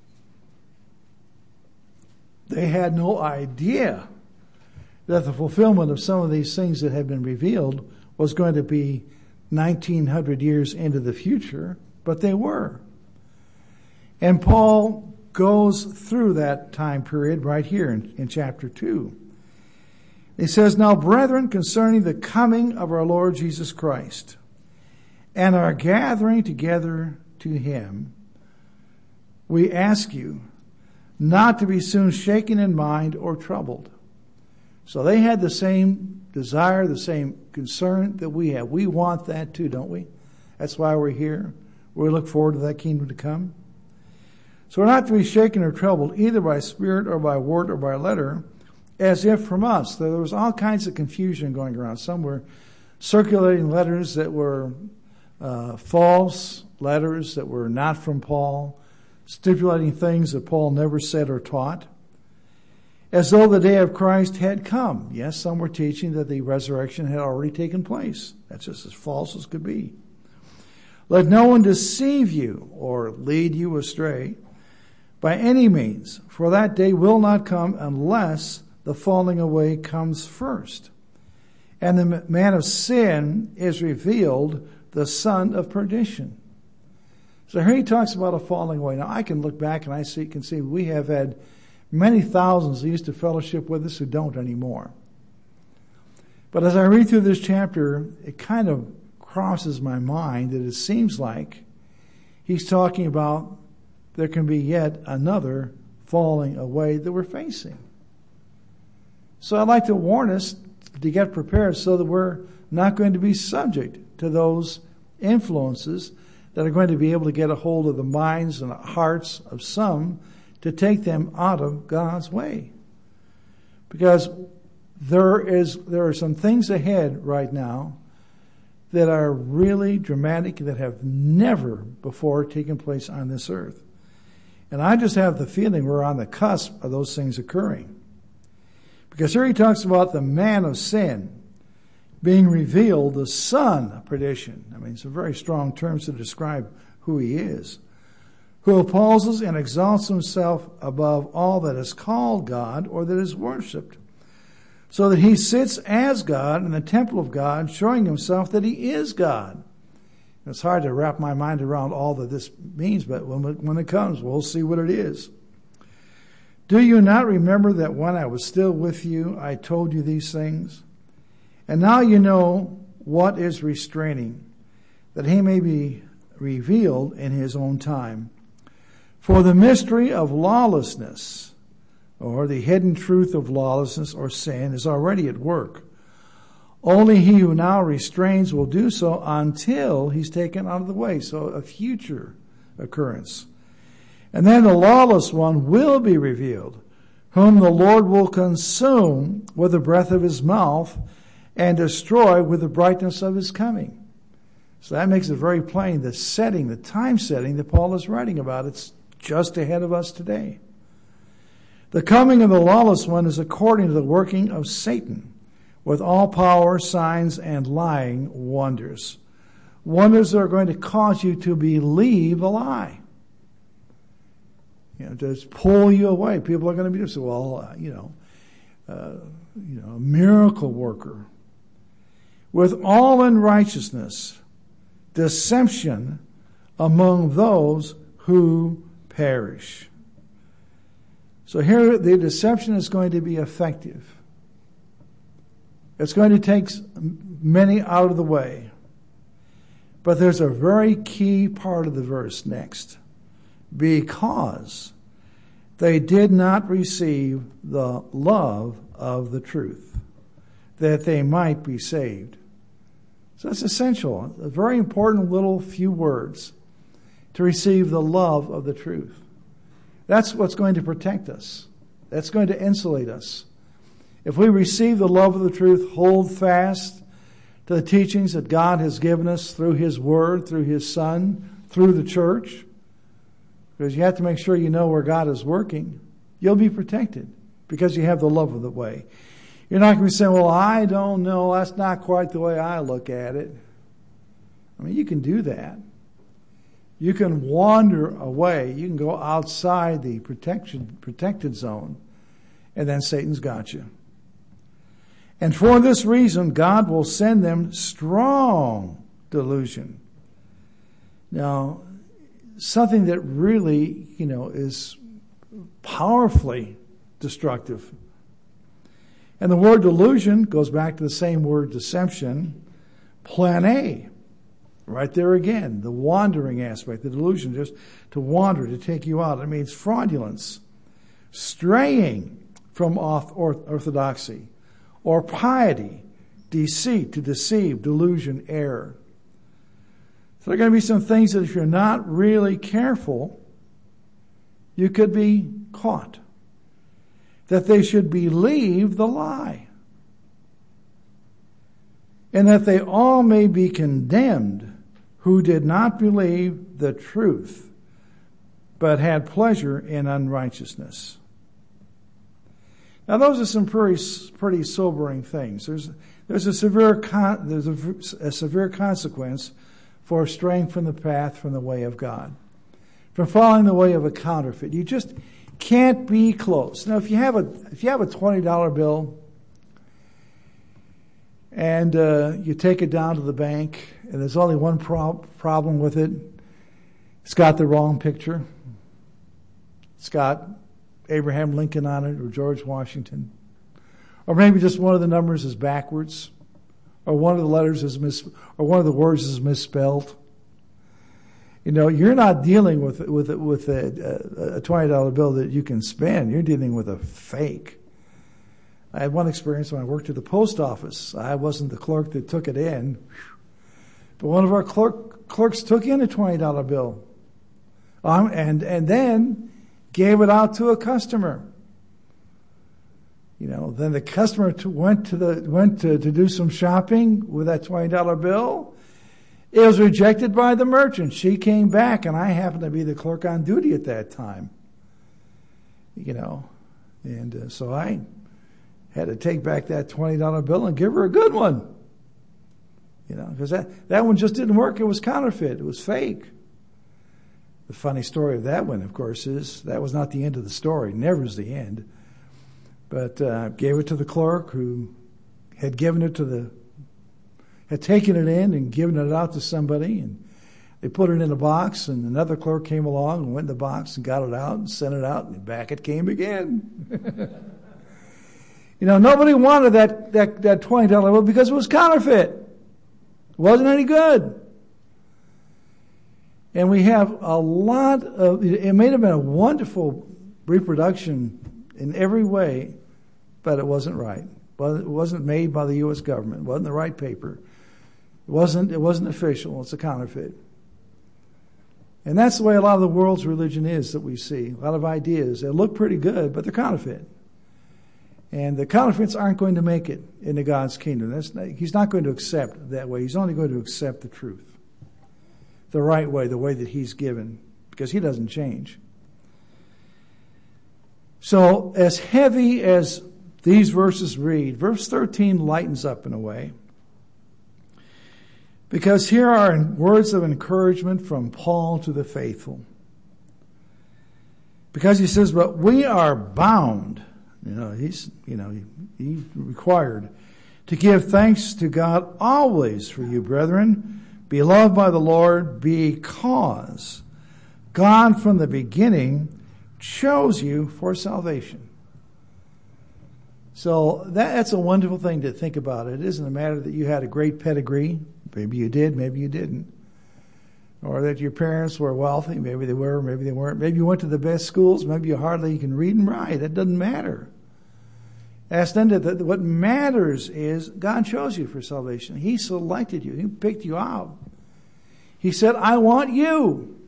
Speaker 1: They had no idea that the fulfillment of some of these things that had been revealed was going to be nineteen hundred years into the future, but they were. And Paul goes through that time period right here in, in chapter two. He says, Now, brethren, concerning the coming of our Lord Jesus Christ and our gathering together to him, we ask you not to be soon shaken in mind or troubled. So they had the same desire, the same concern that we have. We want that too, don't we? That's why we're here. We look forward to that kingdom to come. So we're not to be shaken or troubled either by spirit or by word or by letter, as if from us. There was all kinds of confusion going around. Some were circulating letters that were uh, false letters that were not from Paul, stipulating things that Paul never said or taught, as though the day of Christ had come. Yes, some were teaching that the resurrection had already taken place. That's just as false as could be. Let no one deceive you or lead you astray by any means, for that day will not come unless the falling away comes first, and the man of sin is revealed, the son of perdition. So here he talks about a falling away. Now I can look back and I see, can see we have had many thousands who used to fellowship with us who don't anymore. But as I read through this chapter, it kind of crosses my mind that it seems like he's talking about there can be yet another falling away that we're facing. So I'd like to warn us to get prepared so that we're not going to be subject to those influences that are going to be able to get a hold of the minds and hearts of some to take them out of God's way. Because there is there are some things ahead right now that are really dramatic, that have never before taken place on this earth. And I just have the feeling we're on the cusp of those things occurring. Because here he talks about the man of sin being revealed, the son of perdition. I mean, it's a very strong terms to describe who he is. Who opposes and exalts himself above all that is called God or that is worshipped, so that he sits as God in the temple of God, showing himself that he is God. It's hard to wrap my mind around all that this means, but when it, when it comes, we'll see what it is. Do you not remember that when I was still with you, I told you these things? And now you know what is restraining, that he may be revealed in his own time. For the mystery of lawlessness, or the hidden truth of lawlessness or sin, is already at work. Only he who now restrains will do so until he's taken out of the way. So a future occurrence. And then the lawless one will be revealed, whom the Lord will consume with the breath of his mouth and destroy with the brightness of his coming. So that makes it very plain, the setting, the time setting that Paul is writing about. It's just ahead of us today. The coming of the lawless one is according to the working of Satan, with all power, signs, and lying wonders. Wonders that are going to cause you to believe a lie. You know, just pull you away. People are going to be saying, well, uh, you know, uh, you know, a miracle worker. With all unrighteousness, deception among those who perish. So here the deception is going to be effective. It's going to take many out of the way. But there's a very key part of the verse next. Because they did not receive the love of the truth, that they might be saved. So it's essential, a very important little few words, to receive the love of the truth. That's what's going to protect us. That's going to insulate us. If we receive the love of the truth, hold fast to the teachings that God has given us through his word, through his son, through the church, because you have to make sure you know where God is working, you'll be protected because you have the love of the way. You're not going to be saying, well, I don't know, that's not quite the way I look at it. I mean, you can do that. You can wander away. You can go outside the protection, protected zone, and then Satan's got you. And for this reason, God will send them strong delusion. Now, something that really, you know, is powerfully destructive. And the word delusion goes back to the same word deception, plane. Right there again, the wandering aspect, the delusion, just to wander, to take you out. It means fraudulence, straying from orthodoxy, or piety, deceit, to deceive, delusion, error. So there are going to be some things that if you're not really careful, you could be caught. That they should believe the lie. And that they all may be condemned who did not believe the truth, but had pleasure in unrighteousness. Now, those are some pretty, pretty sobering things. There's, there's a severe, con, there's a, a severe consequence for straying from the path, from the way of God, from following the way of a counterfeit. You just can't be close. Now, if you have a if you have a twenty dollar bill and uh, you take it down to the bank, and there's only one prob- problem with it, it's got the wrong picture. It's got Abraham Lincoln on it, or George Washington. Or maybe just one of the numbers is backwards, or one of the letters is mis, or one of the words is misspelled. You know, you're not dealing with with with a, a twenty dollar bill that you can spend. You're dealing with a fake. I had one experience when I worked at the post office. I wasn't the clerk that took it in, but one of our clerk, clerks took in a twenty dollar bill, um, and and then gave it out to a customer. You know, then the customer to, went to the went to, to do some shopping with that twenty dollar bill. It was rejected by the merchant. She came back, and I happened to be the clerk on duty at that time. you know. And uh, so I had to take back that twenty dollar bill and give her a good one. You know, because that, that one just didn't work. It was counterfeit. It was fake. The funny story of that one, of course, is that was not the end of the story. Never is the end. But uh, gave it to the clerk who had given it to the, had taken it in and given it out to somebody. And they put it in a box, and another clerk came along and went in the box and got it out and sent it out, and back it came again. You know, nobody wanted that, that, that twenty dollar bill because it was counterfeit. It wasn't any good. And we have a lot of, it may have been a wonderful reproduction in every way, but it wasn't right. It wasn't made by the U S government. It wasn't the right paper. It wasn't, it wasn't official. It's a counterfeit. And that's the way a lot of the world's religion is that we see. A lot of ideas. They look pretty good, but they're counterfeit. And the counterfeits aren't going to make it into God's kingdom. That's not, he's not going to accept that way. He's only going to accept the truth. The right way, the way that he's given. Because he doesn't change. So, as heavy as these verses read, verse thirteen lightens up in a way. Because here are words of encouragement from Paul to the faithful. Because he says, but we are bound. You know, he's, you know, he, he's required to give thanks to God always for you, brethren, beloved by the Lord, because God from the beginning chose you for salvation. So that, that's a wonderful thing to think about. It isn't a matter that you had a great pedigree. Maybe you did, maybe you didn't. Or that your parents were wealthy. Maybe they were, maybe they weren't. Maybe you went to the best schools. Maybe you hardly can read and write. It doesn't matter. Ask them that what matters is God chose you for salvation. He selected you. He picked you out. He said, I want you.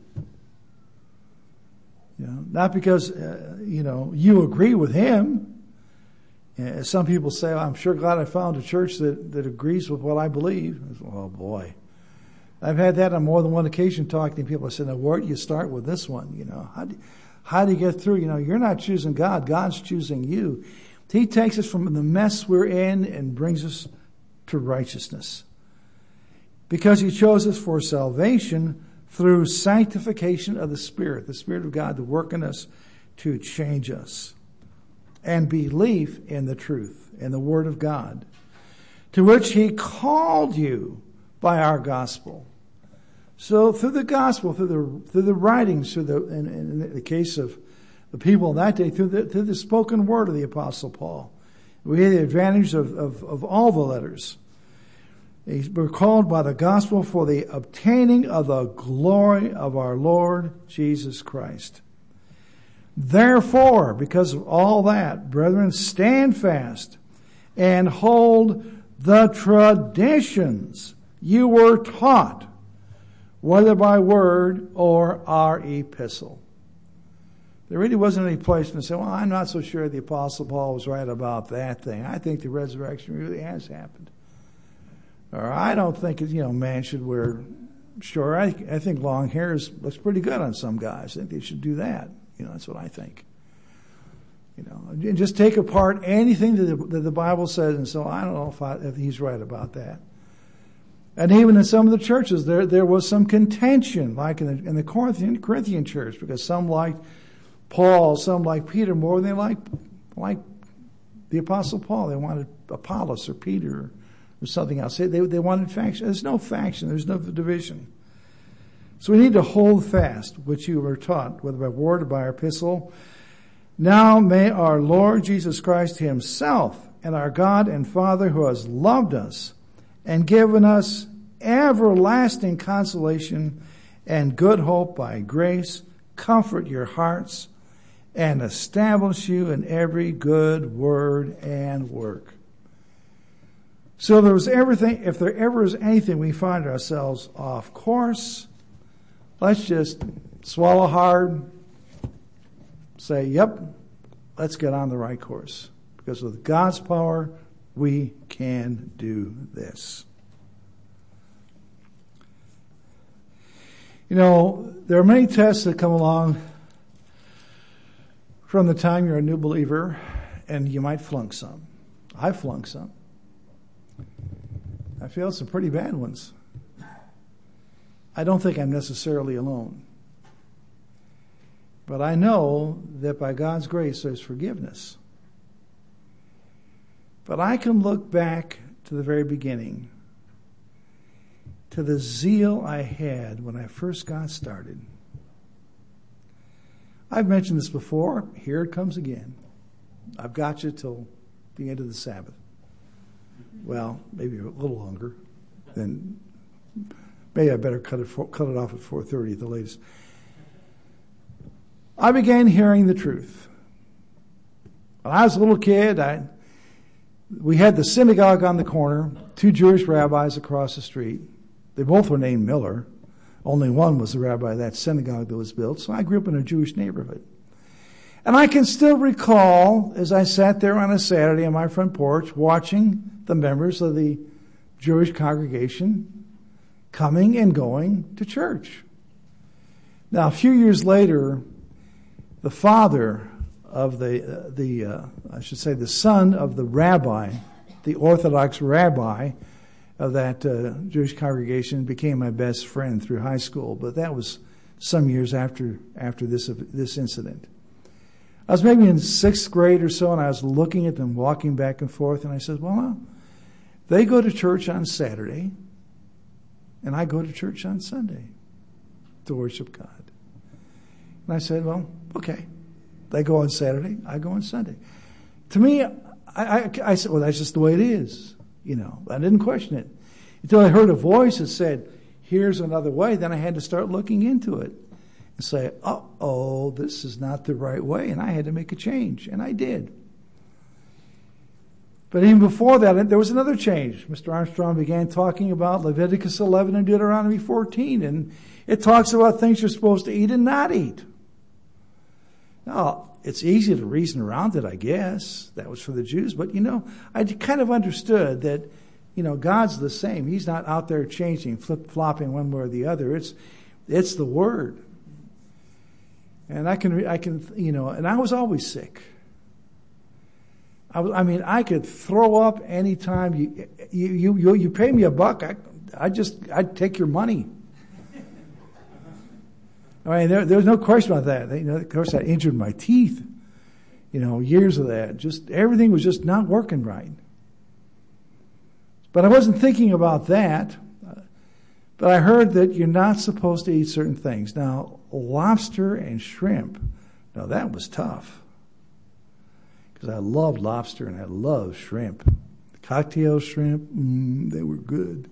Speaker 1: You know, not because, uh, you know, you agree with him. Uh, some people say, I'm sure glad I found a church that, that agrees with what I believe. Oh, boy. I've had that on more than one occasion talking to people. I said, now, where do you start with this one? You know, how do, how do you get through? You know, you're not choosing God. God's choosing you. He takes us from the mess we're in and brings us to righteousness. Because he chose us for salvation through sanctification of the Spirit, the Spirit of God to work in us to change us. And belief in the truth, in the Word of God, to which he called you by our gospel. So through the gospel, through the through the writings, through the in, in the case of the people in that day, through the through the spoken word of the Apostle Paul, we had the advantage of, of, of all the letters. We're called by the gospel for the obtaining of the glory of our Lord Jesus Christ. Therefore, because of all that, brethren, stand fast and hold the traditions you were taught, whether by word or our epistle. There really wasn't any place to say, well, I'm not so sure the Apostle Paul was right about that thing. I think the resurrection really has happened. Or I don't think, you know, man should wear short. I, I think long hair is, looks pretty good on some guys. I think they should do that. You know, that's what I think. You know, and just take apart anything that the, that the Bible says, and so I don't know if, I, if he's right about that. And even in some of the churches, there there was some contention, like in the, in the Corinthian, Corinthian church, because some liked Paul, some liked Peter more than they liked like the Apostle Paul. They wanted Apollos or Peter or something else. They they wanted faction. There's no faction. There's no division. So we need to hold fast which you were taught, whether by word or by our epistle. Now may our Lord Jesus Christ himself and our God and Father, who has loved us and given us everlasting consolation and good hope by grace, comfort your hearts and establish you in every good word and work. So there was everything, if there ever is anything we find ourselves off course, let's just swallow hard, say, yep, let's get on the right course. Because with God's power, we can do this. You know, there are many tests that come along from the time you're a new believer, and you might flunk some. I flunked some. I failed some pretty bad ones. I don't think I'm necessarily alone. But I know that by God's grace there's forgiveness. But I can look back to the very beginning, to the zeal I had when I first got started. I've mentioned this before. Here it comes again. I've got you till the end of the Sabbath. Well, maybe a little longer. Then maybe I better cut it for, cut it off at four thirty at the latest. I began hearing the truth. When I was a little kid, I we had the synagogue on the corner, two Jewish rabbis across the street. They both were named Miller. Only one was the rabbi of that synagogue that was built. So I grew up in a Jewish neighborhood. And I can still recall, as I sat there on a Saturday on my front porch, watching the members of the Jewish congregation coming and going to church. Now, a few years later, the father of the, uh, the uh, I should say the son of the rabbi, the Orthodox rabbi of that uh, Jewish congregation, became my best friend through high school. But that was some years after after this this incident. I was maybe in sixth grade or so, and I was looking at them walking back and forth, and I said, well, no, they go to church on Saturday, and I go to church on Sunday to worship God. And I said, well, okay. They go on Saturday, I go on Sunday. To me, I, I, I said, well, that's just the way it is. You know, I didn't question it. Until I heard a voice that said, here's another way. Then I had to start looking into it and say, uh-oh, this is not the right way. And I had to make a change. And I did. But even before that, there was another change. Mister Armstrong began talking about Leviticus eleven and Deuteronomy fourteen. And it talks about things you're supposed to eat and not eat. Now, it's easy to reason around it, I guess. That was for the Jews. But, you know, I kind of understood that, you know, God's the same. He's not out there changing, flip-flopping one way or the other. It's it's the Word. And I can, I can, you know, and I was always sick. I, was, I mean, I could throw up anytime. You, you, you, you pay me a buck, I, I just, I'd take your money. I mean, there, there was no question about that. You know, of course, I injured my teeth. You know, years of that. Just everything was just not working right. But I wasn't thinking about that. But I heard that you're not supposed to eat certain things. Now, lobster and shrimp. Now, that was tough. Because I loved lobster and I loved shrimp. Cocktail shrimp, mm, they were good.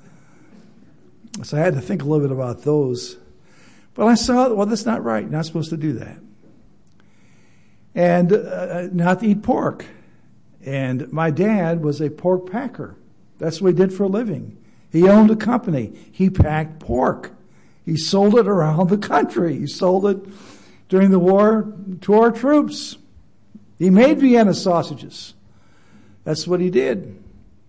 Speaker 1: So I had to think a little bit about those. But I saw, well, that's not right. You're not supposed to do that. And uh, not to eat pork. And my dad was a pork packer. That's what he did for a living. He owned a company. He packed pork. He sold it around the country. He sold it during the war to our troops. He made Vienna sausages. That's what he did.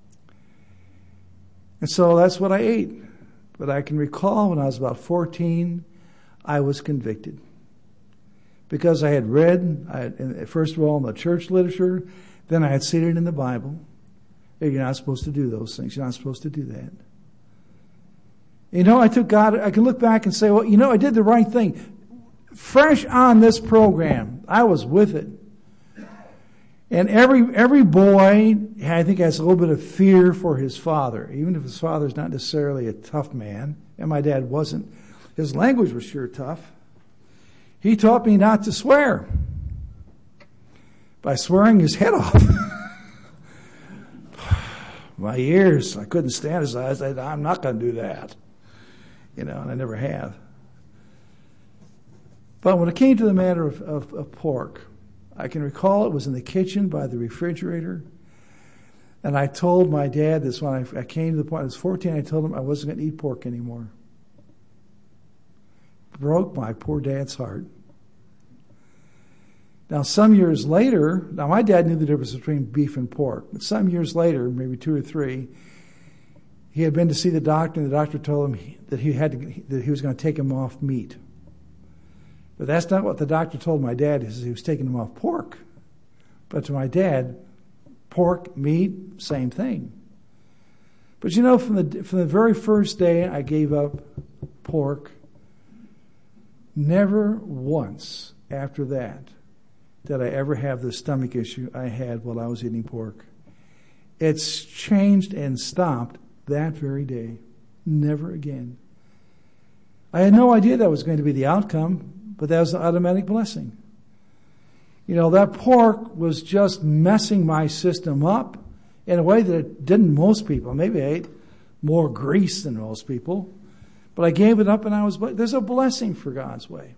Speaker 1: And so that's what I ate. But I can recall when I was about fourteen, I was convicted because I had read, I had, first of all, in the church literature, then I had seen it in the Bible. You're not supposed to do those things. You're not supposed to do that. You know, I took God, I can look back and say, well, you know, I did the right thing. Fresh on this program, I was with it. And every every boy, I think, has a little bit of fear for his father, even if his father's not necessarily a tough man, and my dad wasn't. His language was sure tough. He taught me not to swear by swearing his head off. My ears, I couldn't stand his eyes. I said, I'm not going to do that. You know, and I never have. But when it came to the matter of, of, of pork, I can recall it was in the kitchen by the refrigerator. And I told my dad this when I, I came to the point, I was fourteen, I told him I wasn't going to eat pork anymore. Broke my poor dad's heart. Now, some years later, now my dad knew the difference between beef and pork, but some years later, maybe two or three, he had been to see the doctor, and the doctor told him he, that he had to, that he was going to take him off meat But that's not what the doctor told my dad. He said he was taking him off pork. But to my dad, pork, meat, same thing. But you know, from the from the very first day I gave up pork, never once after that did I ever have the stomach issue I had while I was eating pork. It's changed and stopped that very day. Never again. I had no idea that was going to be the outcome, but that was an automatic blessing. You know, that pork was just messing my system up in a way that it didn't most people. Maybe I ate more grease than most people, but I gave it up and I was, there's a blessing for God's way.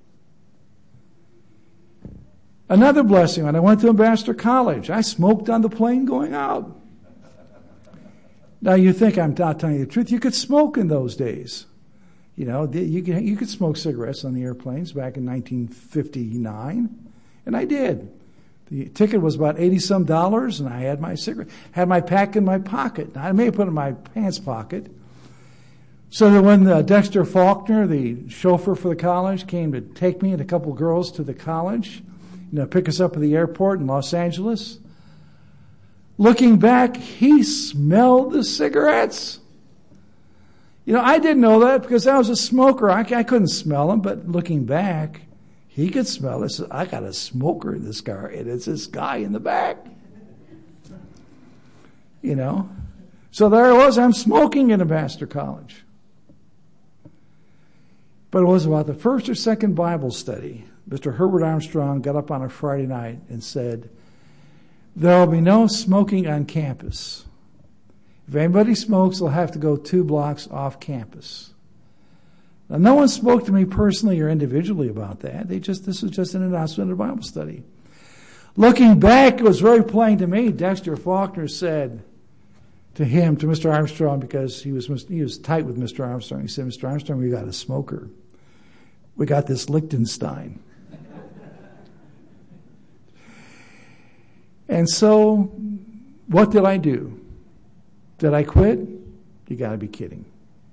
Speaker 1: Another blessing, when I went to Ambassador College, I smoked on the plane going out. Now you think I'm not telling you the truth. You could smoke in those days. You know, you could, you could smoke cigarettes on the airplanes back in nineteen fifty-nine, and I did. The ticket was about eighty some dollars, and I had my cigarette, had my pack in my pocket. I may have put it in my pants pocket. So that when the Dexter Faulkner, the chauffeur for the college, came to take me and a couple girls to the college, you know, pick us up at the airport in Los Angeles, looking back, he smelled the cigarettes. You know, I didn't know that because I was a smoker. I, I couldn't smell them, but looking back, he could smell it. So I got a smoker in this car, and it's this guy in the back. You know? So there I was, I'm smoking in Ambassador College. But it was about the first or second Bible study. Mister Herbert Armstrong got up on a Friday night and said, there will be no smoking on campus. If anybody smokes, they'll have to go two blocks off campus. Now, no one spoke to me personally or individually about that. They just this was just an announcement of Bible study. Looking back, it was very plain to me. Dexter Faulkner said to him, to Mister Armstrong, because he was he was tight with Mister Armstrong. He said, Mister Armstrong, we got a smoker. We got this Liechtenstein. And so, what did I do? Did I quit? You got to be kidding.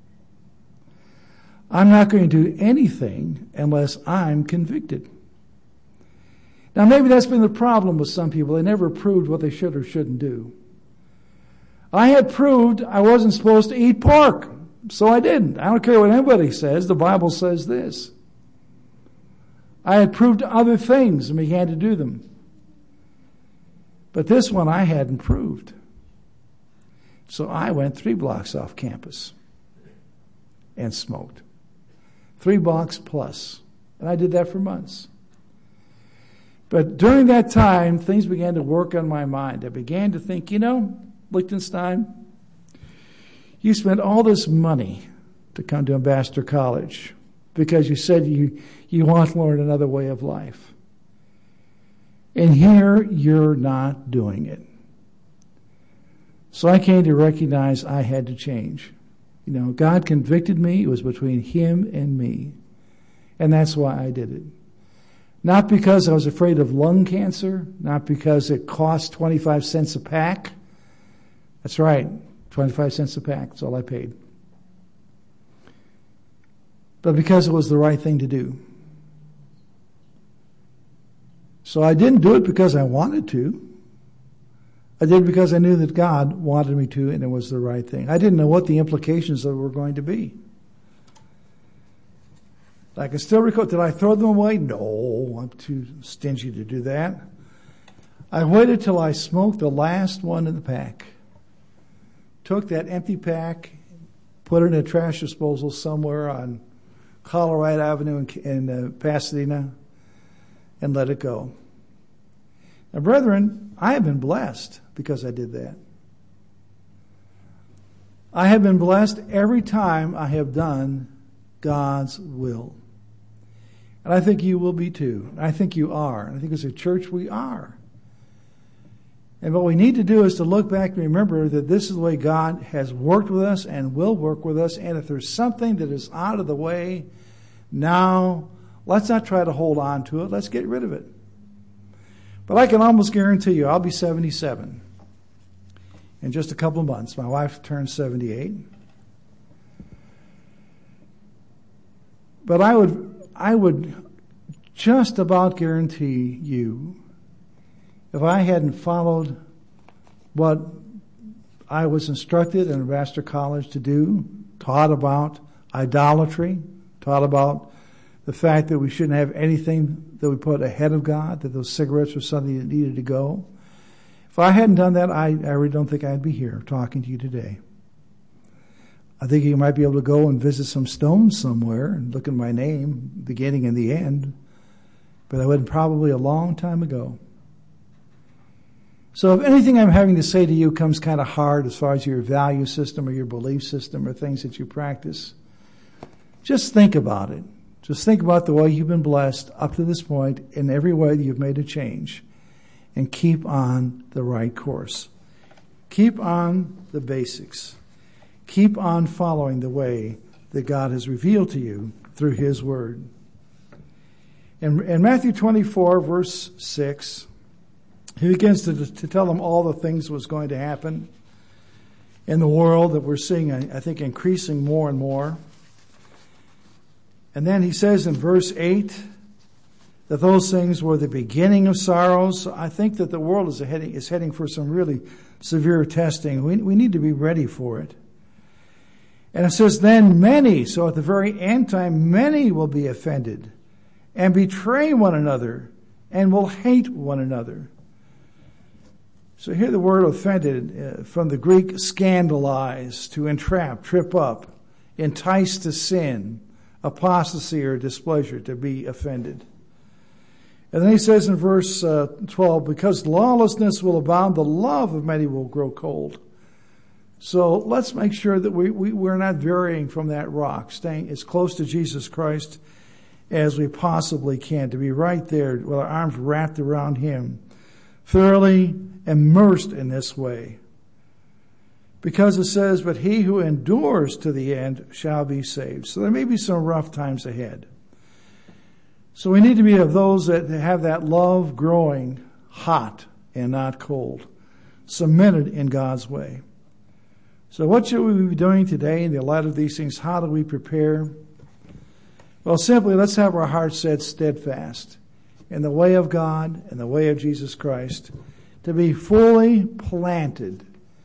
Speaker 1: I'm not going to do anything unless I'm convicted. Now, maybe that's been the problem with some people. They never proved what they should or shouldn't do. I had proved I wasn't supposed to eat pork, so I didn't. I don't care what anybody says. The Bible says this. I had proved other things and began to do them. But this one I hadn't proved. So I went three blocks off campus and smoked. Three blocks plus. And I did that for months. But during that time, things began to work on my mind. I began to think, you know, Liechtenstein, you spent all this money to come to Ambassador College because you said you, you want to learn another way of life. And here you're not doing it. So I came to recognize I had to change. You know, God convicted me. It was between Him and me. And that's why I did it. Not because I was afraid of lung cancer, not because it cost twenty-five cents a pack. That's right, twenty-five cents a pack. That's all I paid. But because it was the right thing to do. So I didn't do it because I wanted to. I did it because I knew that God wanted me to, and it was the right thing. I didn't know what the implications of it were going to be. I can still recall, did I throw them away? No, I'm too stingy to do that. I waited till I smoked the last one in the pack. Took that empty pack, put it in a trash disposal somewhere on Colorado Avenue in, in uh, Pasadena, and let it go. Now, brethren, I have been blessed because I did that. I have been blessed every time I have done God's will. And I think you will be too. I think you are. I think as a church we are. And what we need to do is to look back and remember that this is the way God has worked with us and will work with us. And if there's something that is out of the way, now let's not try to hold on to it. Let's get rid of it. But I can almost guarantee you I'll be seventy-seven in just a couple of months. My wife turns seventy-eight. But I would I would just about guarantee you, if I hadn't followed what I was instructed in Ambassador College to do, taught about idolatry, taught about the fact that we shouldn't have anything that we put ahead of God, that those cigarettes were something that needed to go. If I hadn't done that, I, I really don't think I'd be here talking to you today. I think you might be able to go and visit some stones somewhere and look at my name, beginning and the end, but I went probably a long time ago. So if anything I'm having to say to you comes kind of hard as far as your value system or your belief system or things that you practice, just think about it. Just think about the way you've been blessed up to this point in every way that you've made a change, and keep on the right course. Keep on the basics. Keep on following the way that God has revealed to you through His Word. In, in Matthew twenty-four, verse six, He begins to, to tell them all the things that was going to happen in the world that we're seeing, I think, increasing more and more. And then He says in verse eight that those things were the beginning of sorrows. I think that the world is heading, is heading for some really severe testing. We, we need to be ready for it. And it says, then many, so at the very end time, many will be offended and betray one another and will hate one another. So here the word offended, uh, from the Greek scandalize, to entrap, trip up, entice to sin, apostasy or displeasure, to be offended. And then he says in verse uh, twelve, because lawlessness will abound, the love of many will grow cold. So let's make sure that we, we, we're not varying from that rock, staying as close to Jesus Christ as we possibly can, to be right there with our arms wrapped around Him, thoroughly immersed in this way. Because it says, but he who endures to the end shall be saved. So there may be some rough times ahead. So we need to be of those that have that love growing hot and not cold, cemented in God's way. So what should we be doing today in the light of these things? How do we prepare? Well, simply, let's have our hearts set steadfast in the way of God and the way of Jesus Christ, to be fully planted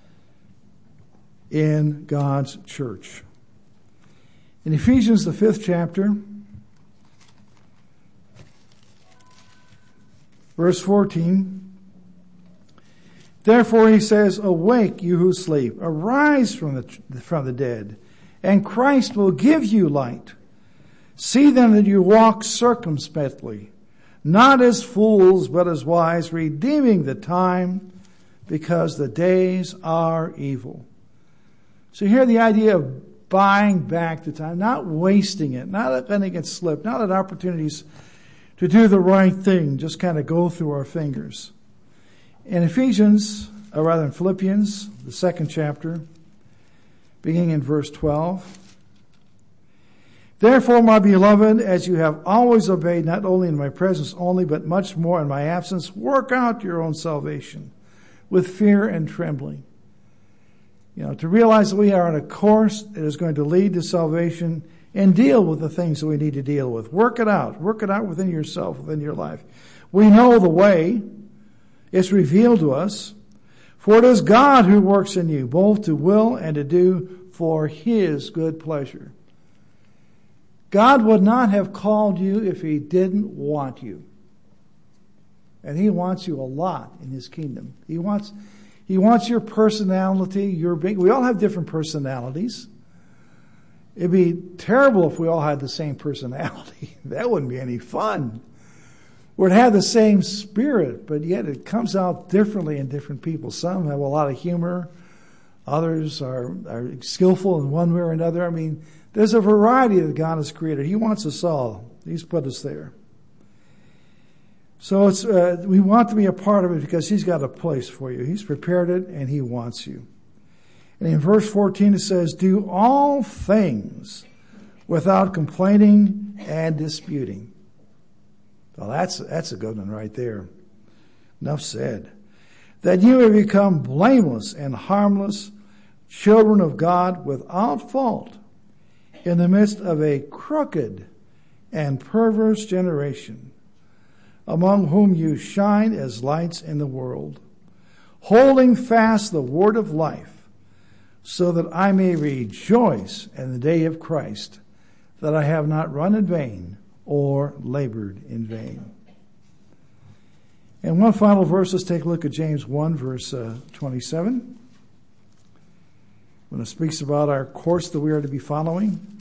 Speaker 1: in God's church. In Ephesians, the fifth chapter, verse fourteen, therefore he says, awake, you who sleep, arise from the, from the dead, and Christ will give you light. See then that you walk circumspectly, not as fools, but as wise, redeeming the time, because the days are evil. So here the idea of buying back the time, not wasting it, not letting it slip, not letting opportunities to do the right thing just kind of go through our fingers. In Ephesians, or rather in Philippians, the second chapter, beginning in verse twelve, therefore, my beloved, as you have always obeyed, not only in my presence only, but much more in my absence, work out your own salvation with fear and trembling. You know, to realize that we are on a course that is going to lead to salvation, and deal with the things that we need to deal with. Work it out. Work it out within yourself, within your life. We know the way. It's revealed to us. For it is God who works in you, both to will and to do for His good pleasure. God would not have called you if He didn't want you. And He wants you a lot in His kingdom. He wants, He wants your personality, your being. We all have different personalities. It'd be terrible if we all had the same personality. That wouldn't be any fun. We'd have the same spirit, but yet it comes out differently in different people. Some have a lot of humor. Others are, are skillful in one way or another. I mean, there's a variety that God has created. He wants us all. He's put us there. So it's uh, we want to be a part of it because He's got a place for you. He's prepared it, and He wants you. And in verse fourteen it says, do all things without complaining and disputing. Well, that's, that's a good one right there. Enough said. That you may become blameless and harmless, children of God without fault, in the midst of a crooked and perverse generation, among whom you shine as lights in the world, holding fast the word of life, so that I may rejoice in the day of Christ, that I have not run in vain or labored in vain. And one final verse, let's take a look at James one, verse uh, twenty-seven. When it speaks about our course that we are to be following.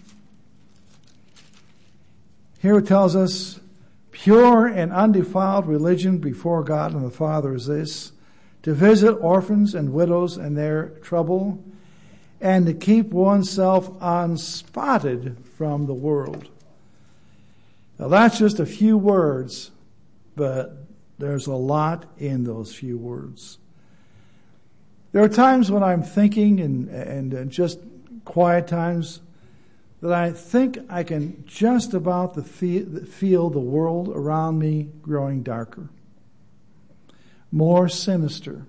Speaker 1: Here it tells us, pure and undefiled religion before God and the Father is this, to visit orphans and widows in their trouble, and to keep oneself unspotted from the world. Now that's just a few words, but there's a lot in those few words. There are times when I'm thinking, and, and just quiet times, that I think I can just about the feel, feel the world around me growing darker, more sinister,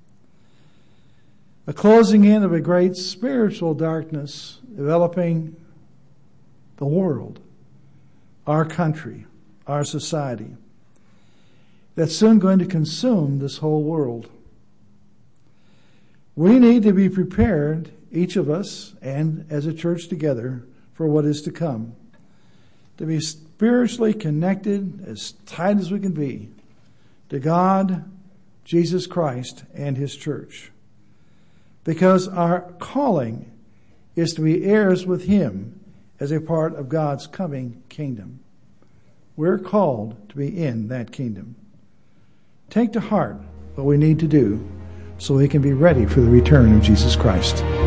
Speaker 1: a closing in of a great spiritual darkness enveloping the world, our country, our society, that's soon going to consume this whole world. We need to be prepared, each of us, and as a church together, for what is to come. To be spiritually connected as tight as we can be to God, Jesus Christ, and His church. Because our calling is to be heirs with Him as a part of God's coming kingdom. We're called to be in that kingdom. Take to heart what we need to do so we can be ready for the return of Jesus Christ.